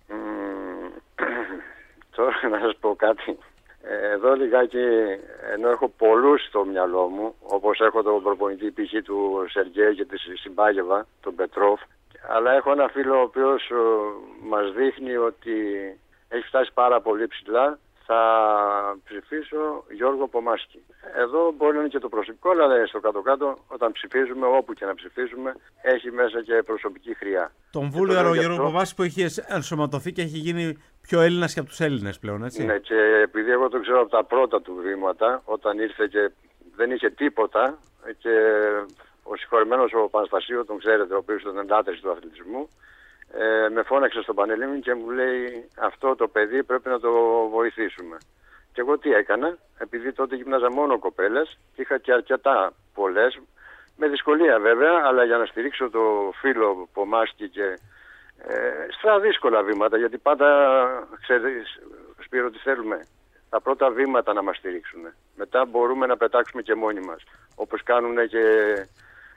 Τώρα να σας πω κάτι. Εδώ λιγάκι, ενώ έχω πολλούς στο μυαλό μου, όπως έχω τον προπονητή π.χ. του Σεργέι και τη Συμπάγεβα, τον Πετρόφ, αλλά έχω ένα φίλο ο οποίος μας δείχνει ότι έχει φτάσει πάρα πολύ ψηλά. Θα ψηφίσω Γιώργο Πομάσκι. Εδώ μπορεί να είναι και το προσωπικό, αλλά στο κάτω-κάτω, όταν ψηφίζουμε, όπου και να ψηφίζουμε, έχει μέσα και προσωπική χρειά.
Τον βούλγαρο Γιώργο Πομάσκι που έχει ενσωματωθεί και έχει γίνει πιο Έλληνας και από τους Έλληνες πλέον, έτσι.
Ναι, και επειδή εγώ το ξέρω από τα πρώτα του βήματα, όταν ήρθε και δεν είχε τίποτα, και ο συγχωρεμένος ο Παναστασίου, τον ξέρετε, ο οποίος ήταν λάτρης του αθλητισμού, με φώναξε στο Πανελλήνιο και μου λέει, αυτό το παιδί πρέπει να το βοηθήσουμε. Και εγώ τι έκανα? Επειδή τότε γυμνάζα μόνο κοπέλες και είχα και αρκετά πολλές, με δυσκολία βέβαια, αλλά για να στηρίξω το φίλο Πομάσκι και στα δύσκολα βήματα, γιατί πάντα ξέρεις, Σπύρο, τι θέλουμε? Τα πρώτα βήματα να μας στηρίξουν. Μετά μπορούμε να πετάξουμε και μόνοι μας, όπως κάνουν και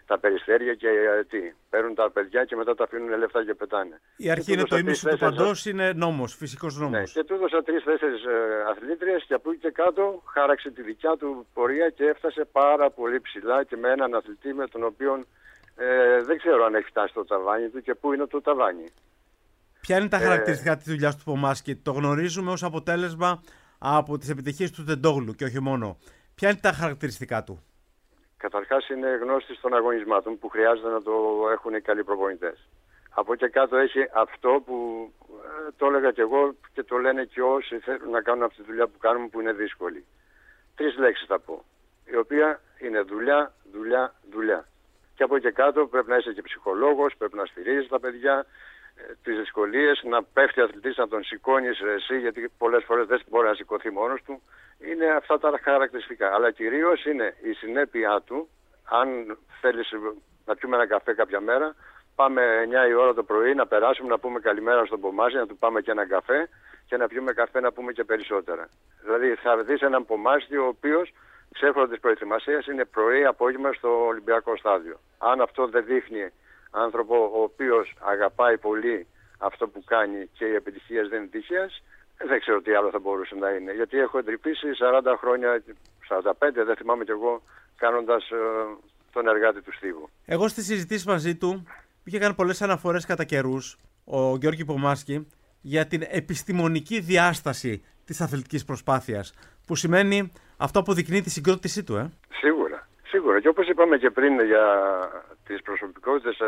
τα περιστέρια και παίρνουν τα παιδιά και μετά τα αφήνουν λεφτά και πετάνε.
Η αρχή είναι το ίμιση του παντός, είναι νόμος, φυσικός νόμος.
Ναι, και του έδωσα 3-4 αθλήτριες και από εκεί και κάτω χάραξε τη δικιά του πορεία και έφτασε πάρα πολύ ψηλά και με έναν αθλητή με τον οποίο δεν ξέρω αν έχει φτάσει το ταβάνι του και πού είναι το ταβάνι.
Ποια είναι τα χαρακτηριστικά της δουλειάς του Πομάσκι? Το γνωρίζουμε ως αποτέλεσμα από τις επιτυχίες του Τεντόγλου και όχι μόνο. Ποια είναι τα χαρακτηριστικά του?
Καταρχάς είναι γνώστης των αγωνισμάτων που χρειάζεται να το έχουν οι καλοί προπονητές. Από εκεί κάτω έχει αυτό που το έλεγα και εγώ και το λένε και όσοι θέλουν να κάνουν αυτή τη δουλειά που κάνουμε που είναι δύσκολη. 3 λέξεις θα πω, η οποία είναι δουλειά, δουλειά, δουλειά. Και από εκεί κάτω πρέπει να είσαι και ψυχολόγος, πρέπει να στηρίζεις τα παιδιά, τις δυσκολίες, να πέφτει ο αθλητής, να τον σηκώνεις εσύ, γιατί πολλές φορές δεν μπορεί να σηκωθεί μόνος του. Είναι αυτά τα χαρακτηριστικά. Αλλά κυρίως είναι η συνέπειά του. Αν θέλεις να πιούμε ένα καφέ κάποια μέρα, πάμε 9 η ώρα το πρωί να περάσουμε, να πούμε καλημέρα στον Πομάζη, να του πάμε και έναν καφέ και να πιούμε καφέ να πούμε και περισσότερα. Δηλαδή θα δεις έναν Πομάζη ο οποίος ξέφωρα της προετοιμασίας είναι πρωί, απόγευμα στο Ολυμπιακό στάδιο. Αν αυτό δεν δείχνει άνθρωπο ο οποίος αγαπάει πολύ αυτό που κάνει και οι επιτυχίες δεν είναι τυχαίες, δεν ξέρω τι άλλο θα μπορούσε να είναι. Γιατί έχω εντρυπήσει 40 χρόνια, 45, δεν θυμάμαι κι εγώ, κάνοντας τον εργάτη του Στίβου.
Εγώ στις συζητήσεις μαζί του είχε κάνει πολλές αναφορές κατά καιρούς ο Γιώργη Πομάσκι για την επιστημονική διάσταση της αθλητικής προσπάθειας, που σημαίνει αυτό αποδεικνύει τη συγκρότησή του.
Σίγουρα, σίγουρα. Και όπως είπαμε και πριν για τις προσωπικότητες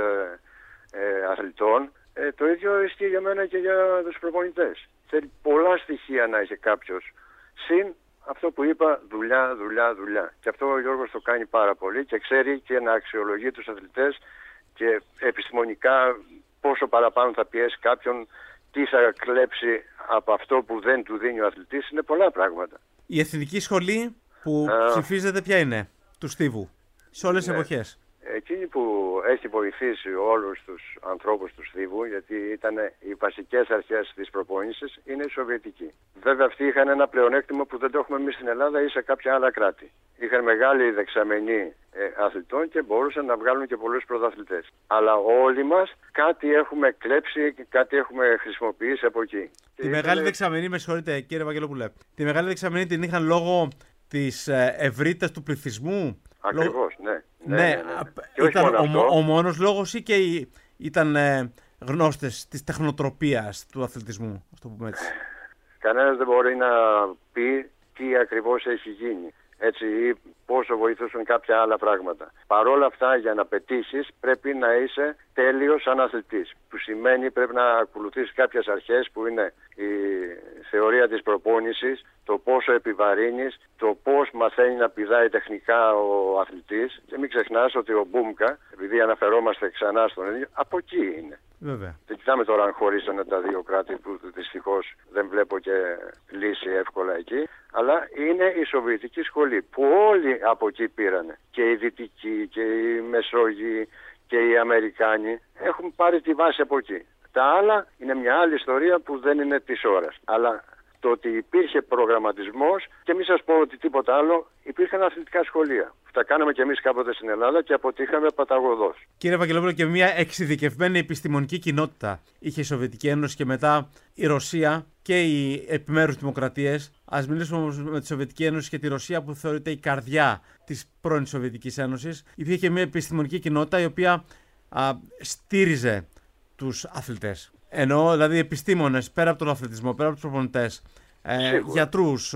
αθλητών, το ίδιο ισχύει για μένα και για τους προπονητές. Θέλει πολλά στοιχεία να έχει κάποιος. Συν αυτό που είπα, δουλειά, δουλειά, δουλειά. Και αυτό ο Γιώργος το κάνει πάρα πολύ και ξέρει και να αξιολογεί τους αθλητές και επιστημονικά πόσο παραπάνω θα πιέσει κάποιον, τι θα κλέψει από αυτό που δεν του δίνει ο αθλητής. Είναι πολλά πράγματα.
Η εθνική σχολή που ψηφίζεται ποια είναι? Του Στίβου, σε όλες τις εποχές.
Εκείνη που έχει βοηθήσει όλους τους ανθρώπους του Στίβου, γιατί ήταν οι βασικές αρχές της προπόνησης, είναι η Σοβιετική. Βέβαια αυτοί είχαν ένα πλεονέκτημα που δεν το έχουμε εμείς στην Ελλάδα ή σε κάποια άλλα κράτη. Είχαν μεγάλη δεξαμενή αθλητών και μπορούσαν να βγάλουν και πολλούς πρωταθλητές. Αλλά όλοι μας κάτι έχουμε κλέψει, κάτι έχουμε χρησιμοποιήσει από εκεί.
Τη μεγάλη δεξαμενή, με συγχωρείτε κύριε Βαγγελόπουλε, τη μεγάλη δεξαμενή την είχαν λόγω της ευρύτητας του πληθυσμού.
Ακριβώς, ναι.
Ναι. Ήταν ο μόνος λόγος ή και ήταν γνώστες της τεχνοτροπίας του αθλητισμού, ας το πούμε έτσι?
Κανένας δεν μπορεί να πει τι ακριβώς έχει γίνει, έτσι, ή πόσο βοηθούσαν κάποια άλλα πράγματα. Παρόλα αυτά, για να πετύχεις πρέπει να είσαι τέλειος σαν αθλητής, που σημαίνει πρέπει να ακολουθείς κάποιες αρχές που είναι η θεωρία της προπόνησης, το πόσο επιβαρύνεις, το πώς μαθαίνει να πηδάει τεχνικά ο αθλητής. Και μην ξεχνάς ότι ο Μπούμκα, επειδή αναφερόμαστε ξανά στον ίδιο, από εκεί είναι.
Βέβαια.
Δεν κοιτάμε τώρα αν χωρίσανε τα δύο κράτη που δυστυχώς δεν βλέπω και λύση εύκολα εκεί. Αλλά είναι η Σοβιετική σχολή που όλοι από εκεί πήρανε. Και οι Δυτικοί και οι Μεσόγειοι και οι Αμερικάνοι έχουν πάρει τη βάση από εκεί. Τα άλλα είναι μια άλλη ιστορία που δεν είναι της ώρας. Αλλά το ότι υπήρχε προγραμματισμός και μην σας πω ότι τίποτα άλλο, υπήρχαν αθλητικά σχολεία. Τα κάναμε και εμείς κάποτε στην Ελλάδα και αποτύχαμε παταγωδώς.
Κύριε Βαγγελόπουλο, και μια εξειδικευμένη επιστημονική κοινότητα είχε η Σοβιετική Ένωση και μετά η Ρωσία και οι επιμέρους δημοκρατίες. Ας μιλήσουμε όμως με τη Σοβιετική Ένωση και τη Ρωσία, που θεωρείται η καρδιά της πρώην Σοβιετικής Ένωσης. Υπήρχε και μια επιστημονική κοινότητα η οποία στήριζε τους αθλητές. Ενώ δηλαδή επιστήμονες πέρα από τον αθλητισμό, πέρα από τους προπονητές, γιατρούς.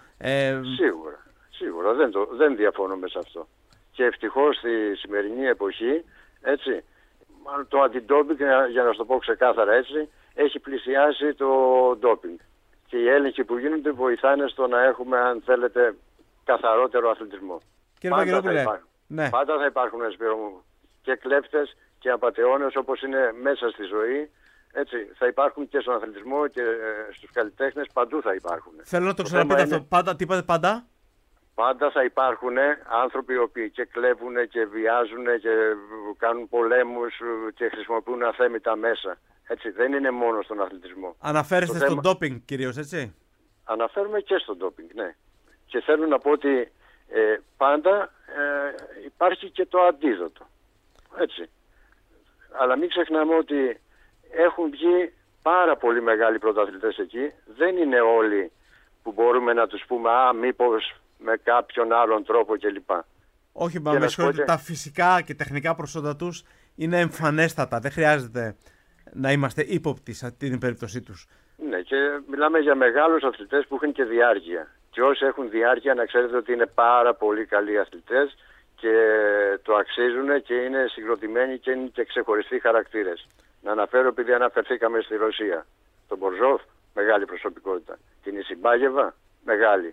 Σίγουρα, δεν διαφωνούμε σε αυτό. Και ευτυχώς στη σημερινή εποχή, έτσι, το αντιντόπινγκ, για να σου το πω ξεκάθαρα έτσι, έχει πλησιάσει το ντόπινγκ. Και οι έλεγχοι που γίνονται βοηθάνε στο να έχουμε, αν θέλετε, καθαρότερο αθλητισμό.
Κύριε Βαγγελόπουλε,
πάντα θα υπάρχουν, Σπύρο μου, και κλέφτες και απατεώνες, όπως είναι μέσα στη ζωή. Έτσι, θα υπάρχουν και στον αθλητισμό και στους καλλιτέχνες, παντού θα υπάρχουν.
Θέλω να το ξαναπείτε αυτό. Πάντα, τι είπατε, πάντα?
Πάντα θα υπάρχουν άνθρωποι οι οποίοι και κλέβουν και βιάζουν και κάνουν πολέμους και χρησιμοποιούν αθέμητα μέσα. Έτσι, δεν είναι μόνο στον αθλητισμό.
Αναφέρεστε στον ντόπινγκ κυρίως, έτσι?
Αναφέρουμε και στον ντόπινγκ, ναι. Και θέλω να πω ότι πάντα υπάρχει και το αντίδοτο. Έτσι. Αλλά μην ξεχνάμε ότι έχουν βγει πάρα πολύ μεγάλοι πρωταθλητές εκεί. Δεν είναι όλοι που μπορούμε να τους πούμε μήπως με κάποιον άλλον τρόπο κλπ.
Όχι, μα με συγχωρείτε, τα φυσικά και τεχνικά προσόντα τους είναι εμφανέστατα. Δεν χρειάζεται να είμαστε ύποπτοι σε την περίπτωσή τους.
Ναι, και μιλάμε για μεγάλους αθλητές που έχουν και διάρκεια. Και όσοι έχουν διάρκεια, να ξέρετε ότι είναι πάρα πολύ καλοί αθλητές και το αξίζουν και είναι συγκροτημένοι και είναι και ξεχωριστοί χαρακτήρες. Να αναφέρω, επειδή αναφερθήκαμε στη Ρωσία, τον Μπορζόφ, μεγάλη προσωπικότητα. Την Ισιμπάγεβα, μεγάλη.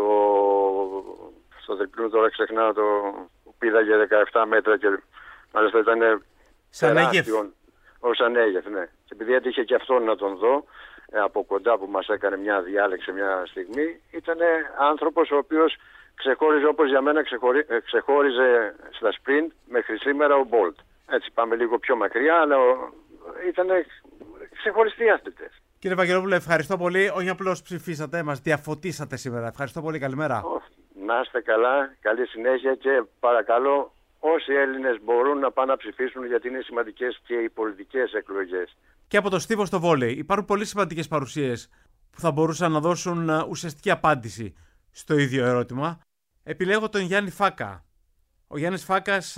Στο τριπλού τώρα ξεχνάω, που πήδαγε 17 μέτρα και μάλιστα ήταν τεράστιο. Ο Σανέγεφ, ναι. Και επειδή έτυχε και αυτόν να τον δω από κοντά, που μας έκανε μια διάλεξη μια στιγμή, ήταν άνθρωπος ο οποίος ξεχώριζε, όπως για μένα ξεχώριζε στα sprint μέχρι σήμερα ο Μπολτ. Έτσι πάμε λίγο πιο μακριά, αλλά ήταν ξεχωριστοί αθλητές.
Κύριε Βαγγελόπουλε, ευχαριστώ πολύ. Όχι απλώς ψηφίσατε, μας διαφωτίσατε σήμερα. Ευχαριστώ πολύ, καλημέρα.
Να είστε καλά, καλή συνέχεια και παρακαλώ όσοι Έλληνες μπορούν να πάνε να ψηφίσουν, γιατί είναι σημαντικές και οι πολιτικές εκλογές.
Και από το στίβο στο βόλεϊ υπάρχουν πολύ σημαντικές παρουσίες που θα μπορούσαν να δώσουν ουσιαστική απάντηση στο ίδιο ερώτημα. Επιλέγω τον Γιάννη Φάκα. Ο Γιάννης Φάκας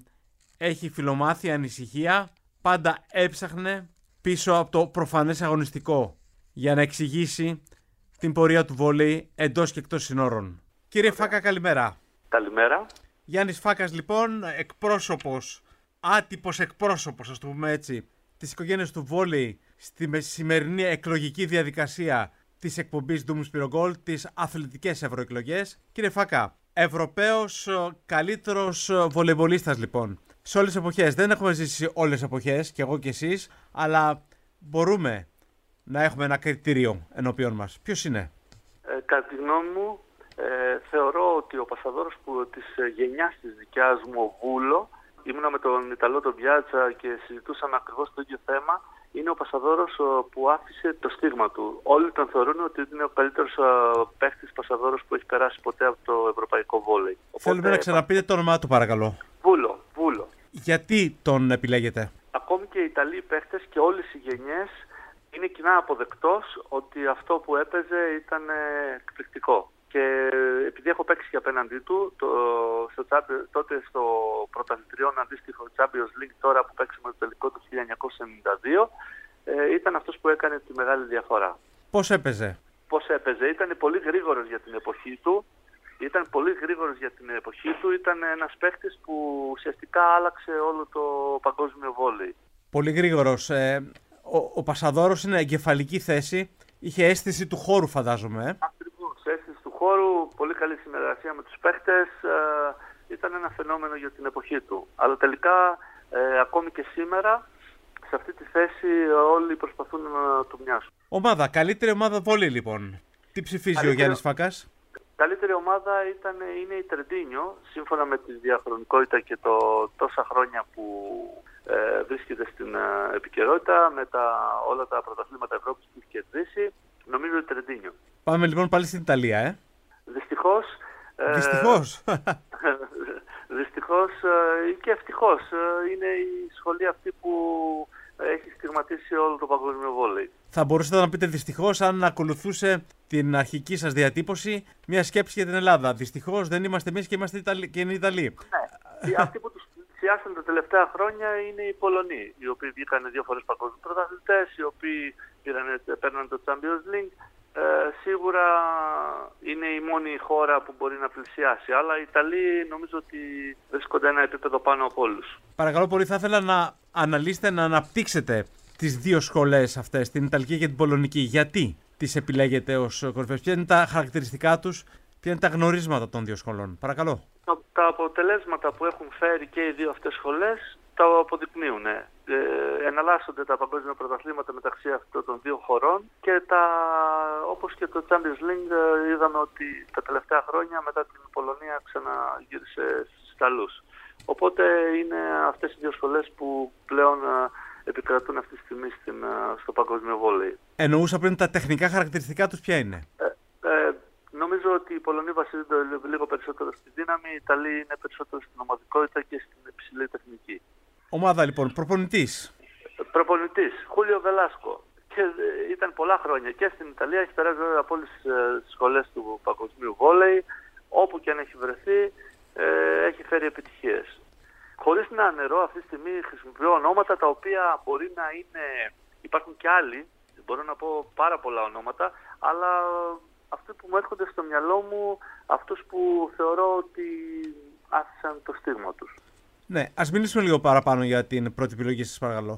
έχει φιλομάθεια, ανησυχία, πάντα έψαχνε πίσω από το προφανές αγωνιστικό για να εξηγήσει την πορεία του βόλεϊ εντός και εκτός συνόρων. Κύριε Φάκα, καλημέρα.
Καλημέρα.
Γιάννης Φάκας, λοιπόν, εκπρόσωπος, άτυπος εκπρόσωπος, ας το πούμε έτσι, της οικογένειας του βόλεϊ στη σημερινή εκλογική διαδικασία της εκπομπής Doom Spiro Gold, τις αθλητικές ευρωεκλογές. Κύριε Φάκα, Ευρωπαίος καλύτερος βολεϊμπολίστας, λοιπόν. Σε όλες τις εποχές, δεν έχουμε ζήσει όλες τις εποχές, κι εγώ κι εσείς, αλλά μπορούμε να έχουμε ένα κριτήριο ενώπιον μας. Ποιος είναι?
Κατά τη γνώμη μου, θεωρώ ότι ο πασαδόρος της γενιάς της δικιάς μου, ο Βούλο, ήμουνα με τον Ιταλό τον Πιάτσα και συζητούσαμε ακριβώς το ίδιο θέμα, είναι ο πασαδόρος που άφησε το στίγμα του. Όλοι τον θεωρούν ότι είναι ο καλύτερος παίχτης πασαδόρος που έχει περάσει ποτέ από το ευρωπαϊκό βόλεϊ.
Θέλουμε να ξαναπείτε το όνομά του, παρακαλώ.
Βούλο.
Γιατί τον επιλέγετε?
Ακόμη και οι Ιταλοί παίχτες και όλες οι γενιές είναι κοινά αποδεκτός ότι αυτό που έπαιζε ήταν εκπληκτικό. Και επειδή έχω παίξει και απέναντί του, τότε στο πρωταθλητριόν αντίστοιχο Champions League, τώρα που παίξαμε το τελικό του 1992, ήταν αυτός που έκανε τη μεγάλη διαφορά.
Πώς έπαιζε?
Ήταν πολύ γρήγορος για την εποχή του. Ήταν ένας παίκτης που ουσιαστικά άλλαξε όλο το παγκόσμιο βόλεϊ.
Πολύ γρήγορος. Ο πασαδόρος είναι εγκεφαλική θέση. Είχε αίσθηση του χώρου, φαντάζομαι.
Ακριβώς, αίσθηση του χώρου, πολύ καλή συνεργασία με τους παίκτες. Ήταν ένα φαινόμενο για την εποχή του. Αλλά τελικά, ακόμη και σήμερα, σε αυτή τη θέση όλοι προσπαθούν να του μοιάσουν.
Ομάδα, καλύτερη ομάδα βόλεϊ, λοιπόν. Τι ψηφίζει ο Γιάννης Φάκας?
Καλύτερη ομάδα είναι η Τρεντίνιο, σύμφωνα με τη διαχρονικότητα και τόσα χρόνια που βρίσκεται στην επικαιρότητα, με όλα τα πρωταθλήματα Ευρώπης που έχει κερδίσει. Νομίζω η Τρεντίνιο.
Πάμε λοιπόν πάλι στην Ιταλία,
Δυστυχώς. Δυστυχώς και ευτυχώς. Είναι η σχολή αυτή που έχει στιγματίσει όλο το παγκόσμιο βόλεϊ.
Θα μπορούσατε να πείτε δυστυχώς, αν ακολουθούσε την αρχική σας διατύπωση, μια σκέψη για την Ελλάδα. Δυστυχώς δεν είμαστε εμείς και είμαστε και είναι οι Ιταλοί.
Ναι. Αυτοί που τους πλησιάσαν τα τελευταία χρόνια είναι οι Πολωνοί, οι οποίοι βγήκαν 2 φορές παγκόσμιοι πρωταθλητές, οι οποίοι παίρναν το Champions League. Σίγουρα είναι η μόνη χώρα που μπορεί να πλησιάσει, αλλά οι Ιταλοί νομίζω ότι βρίσκονται ένα επίπεδο πάνω από όλους.
Παρακαλώ πολύ, θα ήθελα να αναλύσετε, να αναπτύξετε τις δύο σχολές αυτές, την Ιταλική και την Πολωνική. Γιατί τις επιλέγετε ως κορυφαίες? Ποια είναι τα χαρακτηριστικά τους, ποια είναι τα γνωρίσματα των δύο σχολών? Παρακαλώ.
Τα αποτελέσματα που έχουν φέρει και οι δύο αυτές σχολές τα αποδεικνύουν. Εναλλάσσονται τα παγκόσμια πρωταθλήματα μεταξύ αυτών των δύο χωρών και όπως και το Champions League είδαμε ότι τα τελευταία χρόνια μετά την Πολωνία ξαναγύρισε στους Ιταλούς. Οπότε είναι αυτές οι δύο σχολές που πλέον επικρατούν αυτή τη στιγμή στο παγκόσμιο βόλεϊ.
Εννοούσα πριν τα τεχνικά χαρακτηριστικά τους ποια είναι?
Νομίζω ότι οι Πολωνοί βασίζονται λίγο περισσότερο στη δύναμη, οι Ιταλοί είναι περισσότερο στην ομαδικότητα και στην υψηλή τεχνική.
Ομάδα λοιπόν, προπονητής.
Χούλιο Βελάσκο. Και ήταν πολλά χρόνια και στην Ιταλία, έχει περάσει βέβαια από όλες τις σχολές του παγκοσμίου βόλεϊ. Όπου και αν έχει βρεθεί, έχει φέρει επιτυχίες. Χωρίς να αναιρώ, αυτή τη στιγμή χρησιμοποιώ ονόματα τα οποία μπορεί να είναι... Υπάρχουν και άλλοι, μπορώ να πω πάρα πολλά ονόματα, αλλά αυτοί που μου έρχονται στο μυαλό μου, αυτούς που θεωρώ ότι άφησαν το στίγμα τους.
Ναι, ας μιλήσουμε λίγο παραπάνω για την πρώτη επιλογή σας, παρακαλώ.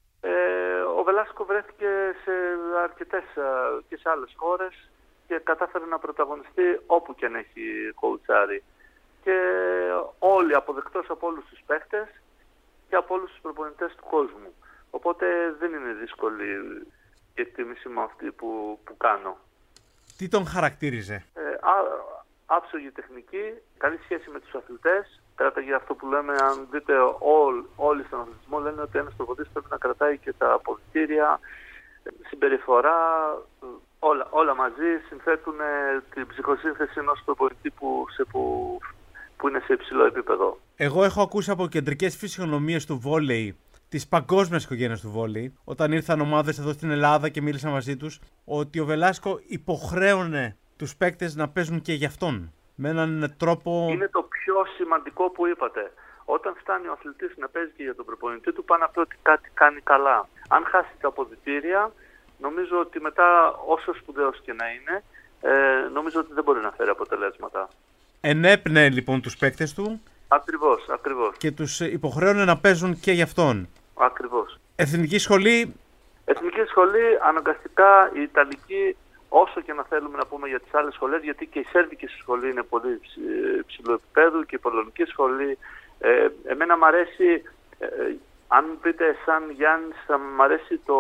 Ο Βελάσκο βρέθηκε σε αρκετές και σε άλλες χώρες και κατάφερε να πρωταγωνιστεί όπου και αν έχει κοουτσάρει. Και όλοι, αποδεκτός από όλους τους παίχτες και από όλους τους προπονητές του κόσμου. Οπότε δεν είναι δύσκολη η εκτίμηση μου αυτή που κάνω.
Τι τον χαρακτήριζε?
Άψογη τεχνική, καλή σχέση με τους αθλητές. Κράταγε αυτό που λέμε, αν δείτε όλοι στον αθλητισμό λένε ότι ένας προπονητής πρέπει να κρατάει και τα αποδυτήρια, συμπεριφορά, όλα μαζί συνθέτουν την ψυχοσύνθεση ενός προπονητή που είναι σε υψηλό επίπεδο.
Εγώ έχω ακούσει από κεντρικές φυσιογνωμίες του βόλεϊ, της παγκόσμιας οικογένειας του βόλεϊ, όταν ήρθαν ομάδες εδώ στην Ελλάδα και μίλησα μαζί τους, ότι ο Βελάσκο υποχρέωνε τους παίκτες να παίζουν και για αυτόν. Με έναν τρόπο...
Είναι το πιο σημαντικό που είπατε. Όταν φτάνει ο αθλητής να παίζει και για τον προπονητή του, πάνε να πει ότι κάτι κάνει καλά. Αν χάσει τα αποδυτήρια, νομίζω ότι μετά, όσο σπουδαίος και να είναι, νομίζω ότι δεν μπορεί να φέρει αποτελέσματα.
Ενέπνεε λοιπόν τους παίκτες του.
Ακριβώς.
Και τους υποχρέωνε να παίζουν και για αυτόν.
Ακριβώς.
Εθνική σχολή,
αναγκαστικά η Ιταλική, όσο και να θέλουμε να πούμε για τις άλλες σχολές, γιατί και η Σέρβικη σχολή είναι πολύ υψηλού επίπεδου και η Πολωνική σχολή. Εμένα μ' αρέσει, αν πείτε σαν Γιάννης, θα μ' αρέσει το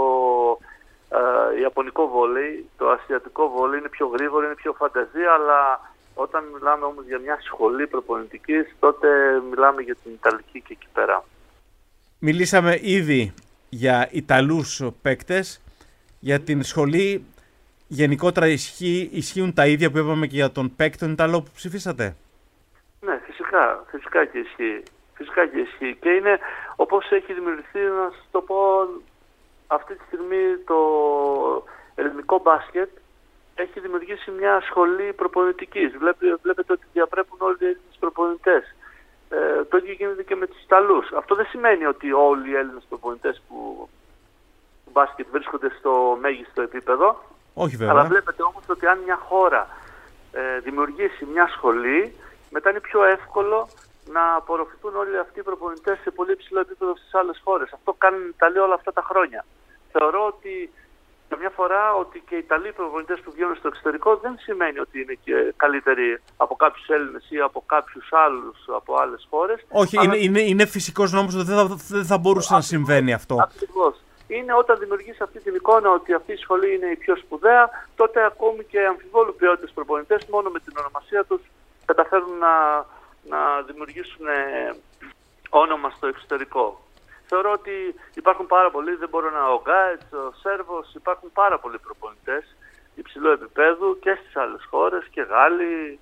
ιαπωνικό βόλεϊ, το ασιατικό βόλεϊ, είναι πιο γρήγορο, είναι πιο φανταζία, αλλά όταν μιλάμε όμως για μια σχολή προπονητικής, τότε μιλάμε για την Ιταλική και εκεί πέρα.
Μιλήσαμε ήδη για Ιταλούς παίκτες, για την σχολή. Γενικότερα ισχύουν τα ίδια που είπαμε και για τον παίκτη τον Ιταλό που ψηφίσατε?
Ναι, φυσικά και ισχύει. Και είναι όπως έχει δημιουργηθεί, να σας το πω, αυτή τη στιγμή το ελληνικό μπάσκετ έχει δημιουργήσει μια σχολή προπονητικής. Βλέπετε ότι διαπρέπουν όλοι οι Έλληνες προπονητές. Το ίδιο γίνεται και με τους Ιταλούς. Αυτό δεν σημαίνει ότι όλοι οι Έλληνες προπονητές που μπάσκετ βρίσκονται στο μέγιστο επίπεδο.
Όχι βέβαια.
Αλλά βλέπετε όμως ότι αν μια χώρα δημιουργήσει μια σχολή, μετά είναι πιο εύκολο να απορροφηθούν όλοι αυτοί οι προπονητές σε πολύ υψηλό επίπεδο στις άλλες χώρες. Αυτό κάνουν οι Ιταλοί όλα αυτά τα χρόνια. Θεωρώ ότι καμιά φορά ότι και οι Ιταλοί προπονητές που βγαίνουν στο εξωτερικό δεν σημαίνει ότι είναι και καλύτεροι από κάποιους Έλληνες ή από κάποιους άλλους από άλλες χώρες.
Όχι, αλλά... είναι φυσικός νόμος ότι δεν θα μπορούσε να συμβαίνει αυτό.
Ακριβώς. Είναι όταν δημιουργείς αυτή την εικόνα ότι αυτή η σχολή είναι η πιο σπουδαία, τότε ακόμη και αμφιβόλου ποιότητες προπονητές μόνο με την ονομασία τους καταφέρουν να δημιουργήσουν όνομα στο εξωτερικό. Θεωρώ ότι υπάρχουν πάρα πολλοί, δεν μπορώ να... Ο Γκάετς, ο Σέρβος, υπάρχουν πάρα πολλοί προπονητές υψηλού επίπεδου και στις άλλες χώρες και Γάλλοι,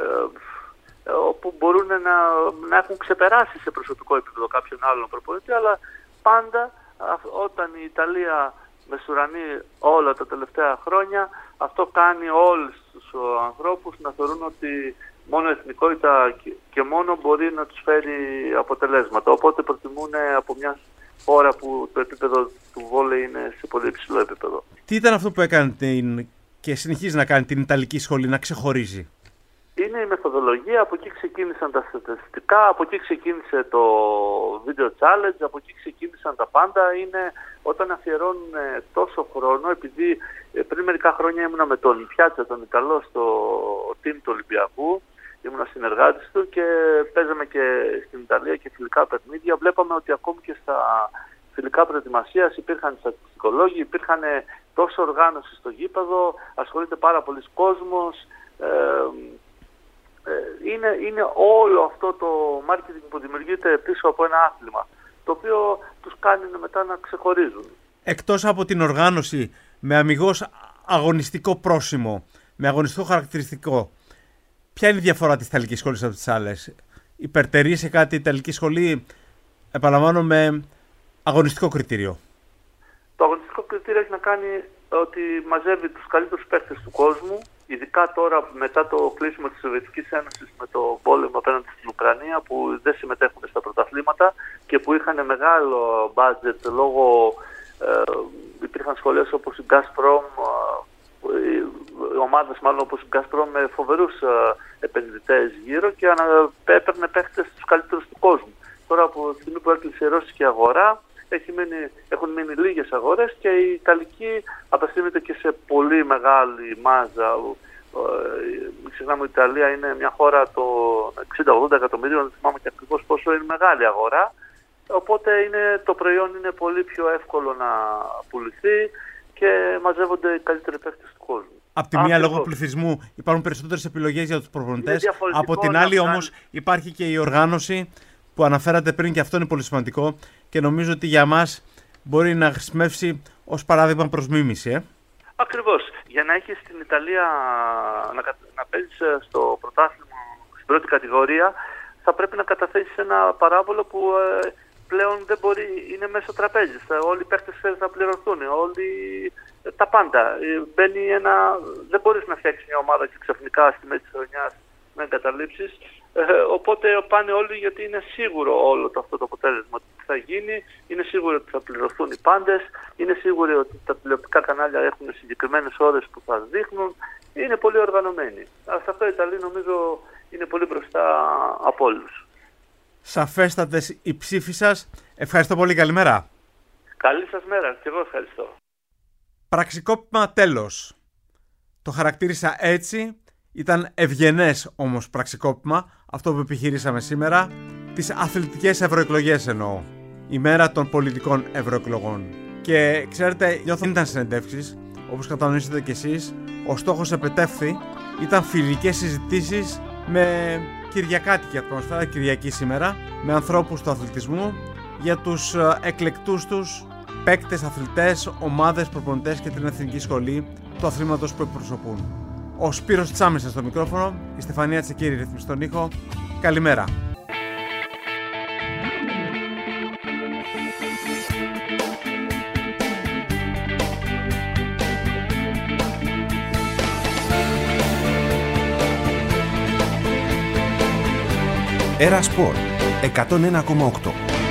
όπου μπορούν να έχουν ξεπεράσει σε προσωπικό επίπεδο κάποιον άλλον προπονητή, αλλά πάντα όταν η Ιταλία μεσουρανεί όλα τα τελευταία χρόνια, αυτό κάνει όλους τους ανθρώπους να θεωρούν ότι μόνο εθνικότητα και μόνο μπορεί να τους φέρει αποτελέσματα. Οπότε προτιμούν από μια χώρα που το επίπεδο του βόλεϊ είναι σε πολύ υψηλό επίπεδο.
Τι ήταν αυτό που έκανε και συνεχίζει να κάνει την Ιταλική σχολή να ξεχωρίζει?
Είναι η μεθοδολογία, από εκεί ξεκίνησαν τα στατιστικά, από εκεί ξεκίνησε το video challenge, από εκεί ξεκίνησαν τα πάντα. Είναι όταν αφιερώνουν τόσο χρόνο, επειδή πριν μερικά χρόνια ήμουνα με τον Πιάτσα, τον Ιταλό, στο team του Ολυμπιακού, ήμουνα συνεργάτης του και παίζαμε και στην Ιταλία και φιλικά παιχνίδια. Βλέπαμε ότι ακόμη και στα φιλικά προετοιμασίας υπήρχαν στατιστικολόγοι, υπήρχαν τόσο οργάνωση στο γήπεδο, ασχολείται πάρα πολλοί κόσμος. Είναι όλο αυτό το marketing που δημιουργείται πίσω από ένα άθλημα, το οποίο τους κάνει μετά να ξεχωρίζουν.
Εκτός από την οργάνωση με αμιγώς αγωνιστικό πρόσημο, με αγωνιστικό χαρακτηριστικό, ποια είναι η διαφορά της Ιταλικής σχολής από τις άλλες? Υπερτερεί σε κάτι η Ιταλική σχολή επαναλαμβάνω, με αγωνιστικό κριτήριο.
Το αγωνιστικό κριτήριο έχει να κάνει ότι μαζεύει τους καλύτερους παίκτες του κόσμου, ειδικά τώρα μετά το κλείσιμο της Σοβιετικής Ένωσης με το πόλεμο απέναντι στην Ουκρανία, που δεν συμμετέχουν στα πρωταθλήματα και που είχαν μεγάλο budget λόγω υπήρχαν σχολές όπως η Gazprom, ομάδες μάλλον όπως η Gazprom με φοβερούς επενδυτές γύρω και έπαιρνε παίκτες τους καλύτερους του κόσμου. Τώρα από τη στιγμή που έκλεισε η ρώσικη αγορά έχουν μείνει λίγες αγορές και η Ιταλική απευθύνεται και σε πολύ μεγάλη μάζα. Ξεχνάμε, η Ιταλία είναι μια χώρα των 60-80 εκατομμυρίων, δεν θυμάμαι και ακριβώς πόσο, είναι μεγάλη αγορά. Οπότε το προϊόν είναι πολύ πιο εύκολο να πουληθεί και μαζεύονται οι καλύτεροι παίκτες του κόσμου.
Από τη μία, λόγω πληθυσμού, υπάρχουν περισσότερες επιλογές για τους προπονητές. Από την άλλη, όμως, υπάρχει και η οργάνωση που αναφέρατε πριν, και αυτό είναι πολύ σημαντικό και νομίζω ότι για μας μπορεί να χρησιμεύσει ως παράδειγμα προς μίμηση.
Ακριβώς. Για να έχεις στην Ιταλία να παίζεις στο πρωτάθλημα στην πρώτη κατηγορία, θα πρέπει να καταθέσεις ένα παράβολο που πλέον δεν μπορεί, είναι μέσω τραπέζης. Όλοι οι παίκτες θα πληρωθούν, όλοι τα πάντα. Δεν μπορείς να φτιάξεις μια ομάδα και ξαφνικά στη μέση της χρονιάς να εγκαταλείψεις. Οπότε πάνε όλοι, γιατί είναι σίγουρο όλο αυτό το αποτέλεσμα ότι θα γίνει, είναι σίγουρο ότι θα πληρωθούν οι πάντες, είναι σίγουρο ότι τα τηλεοπτικά κανάλια έχουν συγκεκριμένες ώρες που θα δείχνουν, είναι πολύ οργανωμένοι. Αλλά σε αυτό η Ιταλία νομίζω είναι πολύ μπροστά από όλους.
Σαφέστατες οι ψήφοι σας. Ευχαριστώ πολύ, καλημέρα.
Καλή σας μέρα και εγώ ευχαριστώ.
Πραξικόπημα τέλος. Το χαρακτήρισα έτσι. Ήταν ευγενές όμως πραξικόπημα, αυτό που επιχειρήσαμε σήμερα, τις αθλητικές ευρωεκλογές εννοώ, η μέρα των πολιτικών ευρωεκλογών. Και ξέρετε, νιώθω δεν ήταν συνεντεύξεις, όπως κατανοήσετε κι εσείς, ο στόχος επετεύχθη, ήταν φιλικές συζητήσεις με κυριακάτικη ατμόσφαιρα, Κυριακή σήμερα, με ανθρώπους του αθλητισμού, για τους εκλεκτούς τους παίκτες, αθλητές, ομάδες, προπονητές και την εθνική σχολή του αθλήματος που εκπροσωπούν. Ο Σπύρος Τσάμισας στο μικρόφωνο, η Στεφανία Τσεκίρη ρυθμίζει στον ήχο. Καλημέρα.
Era Sport 101,8.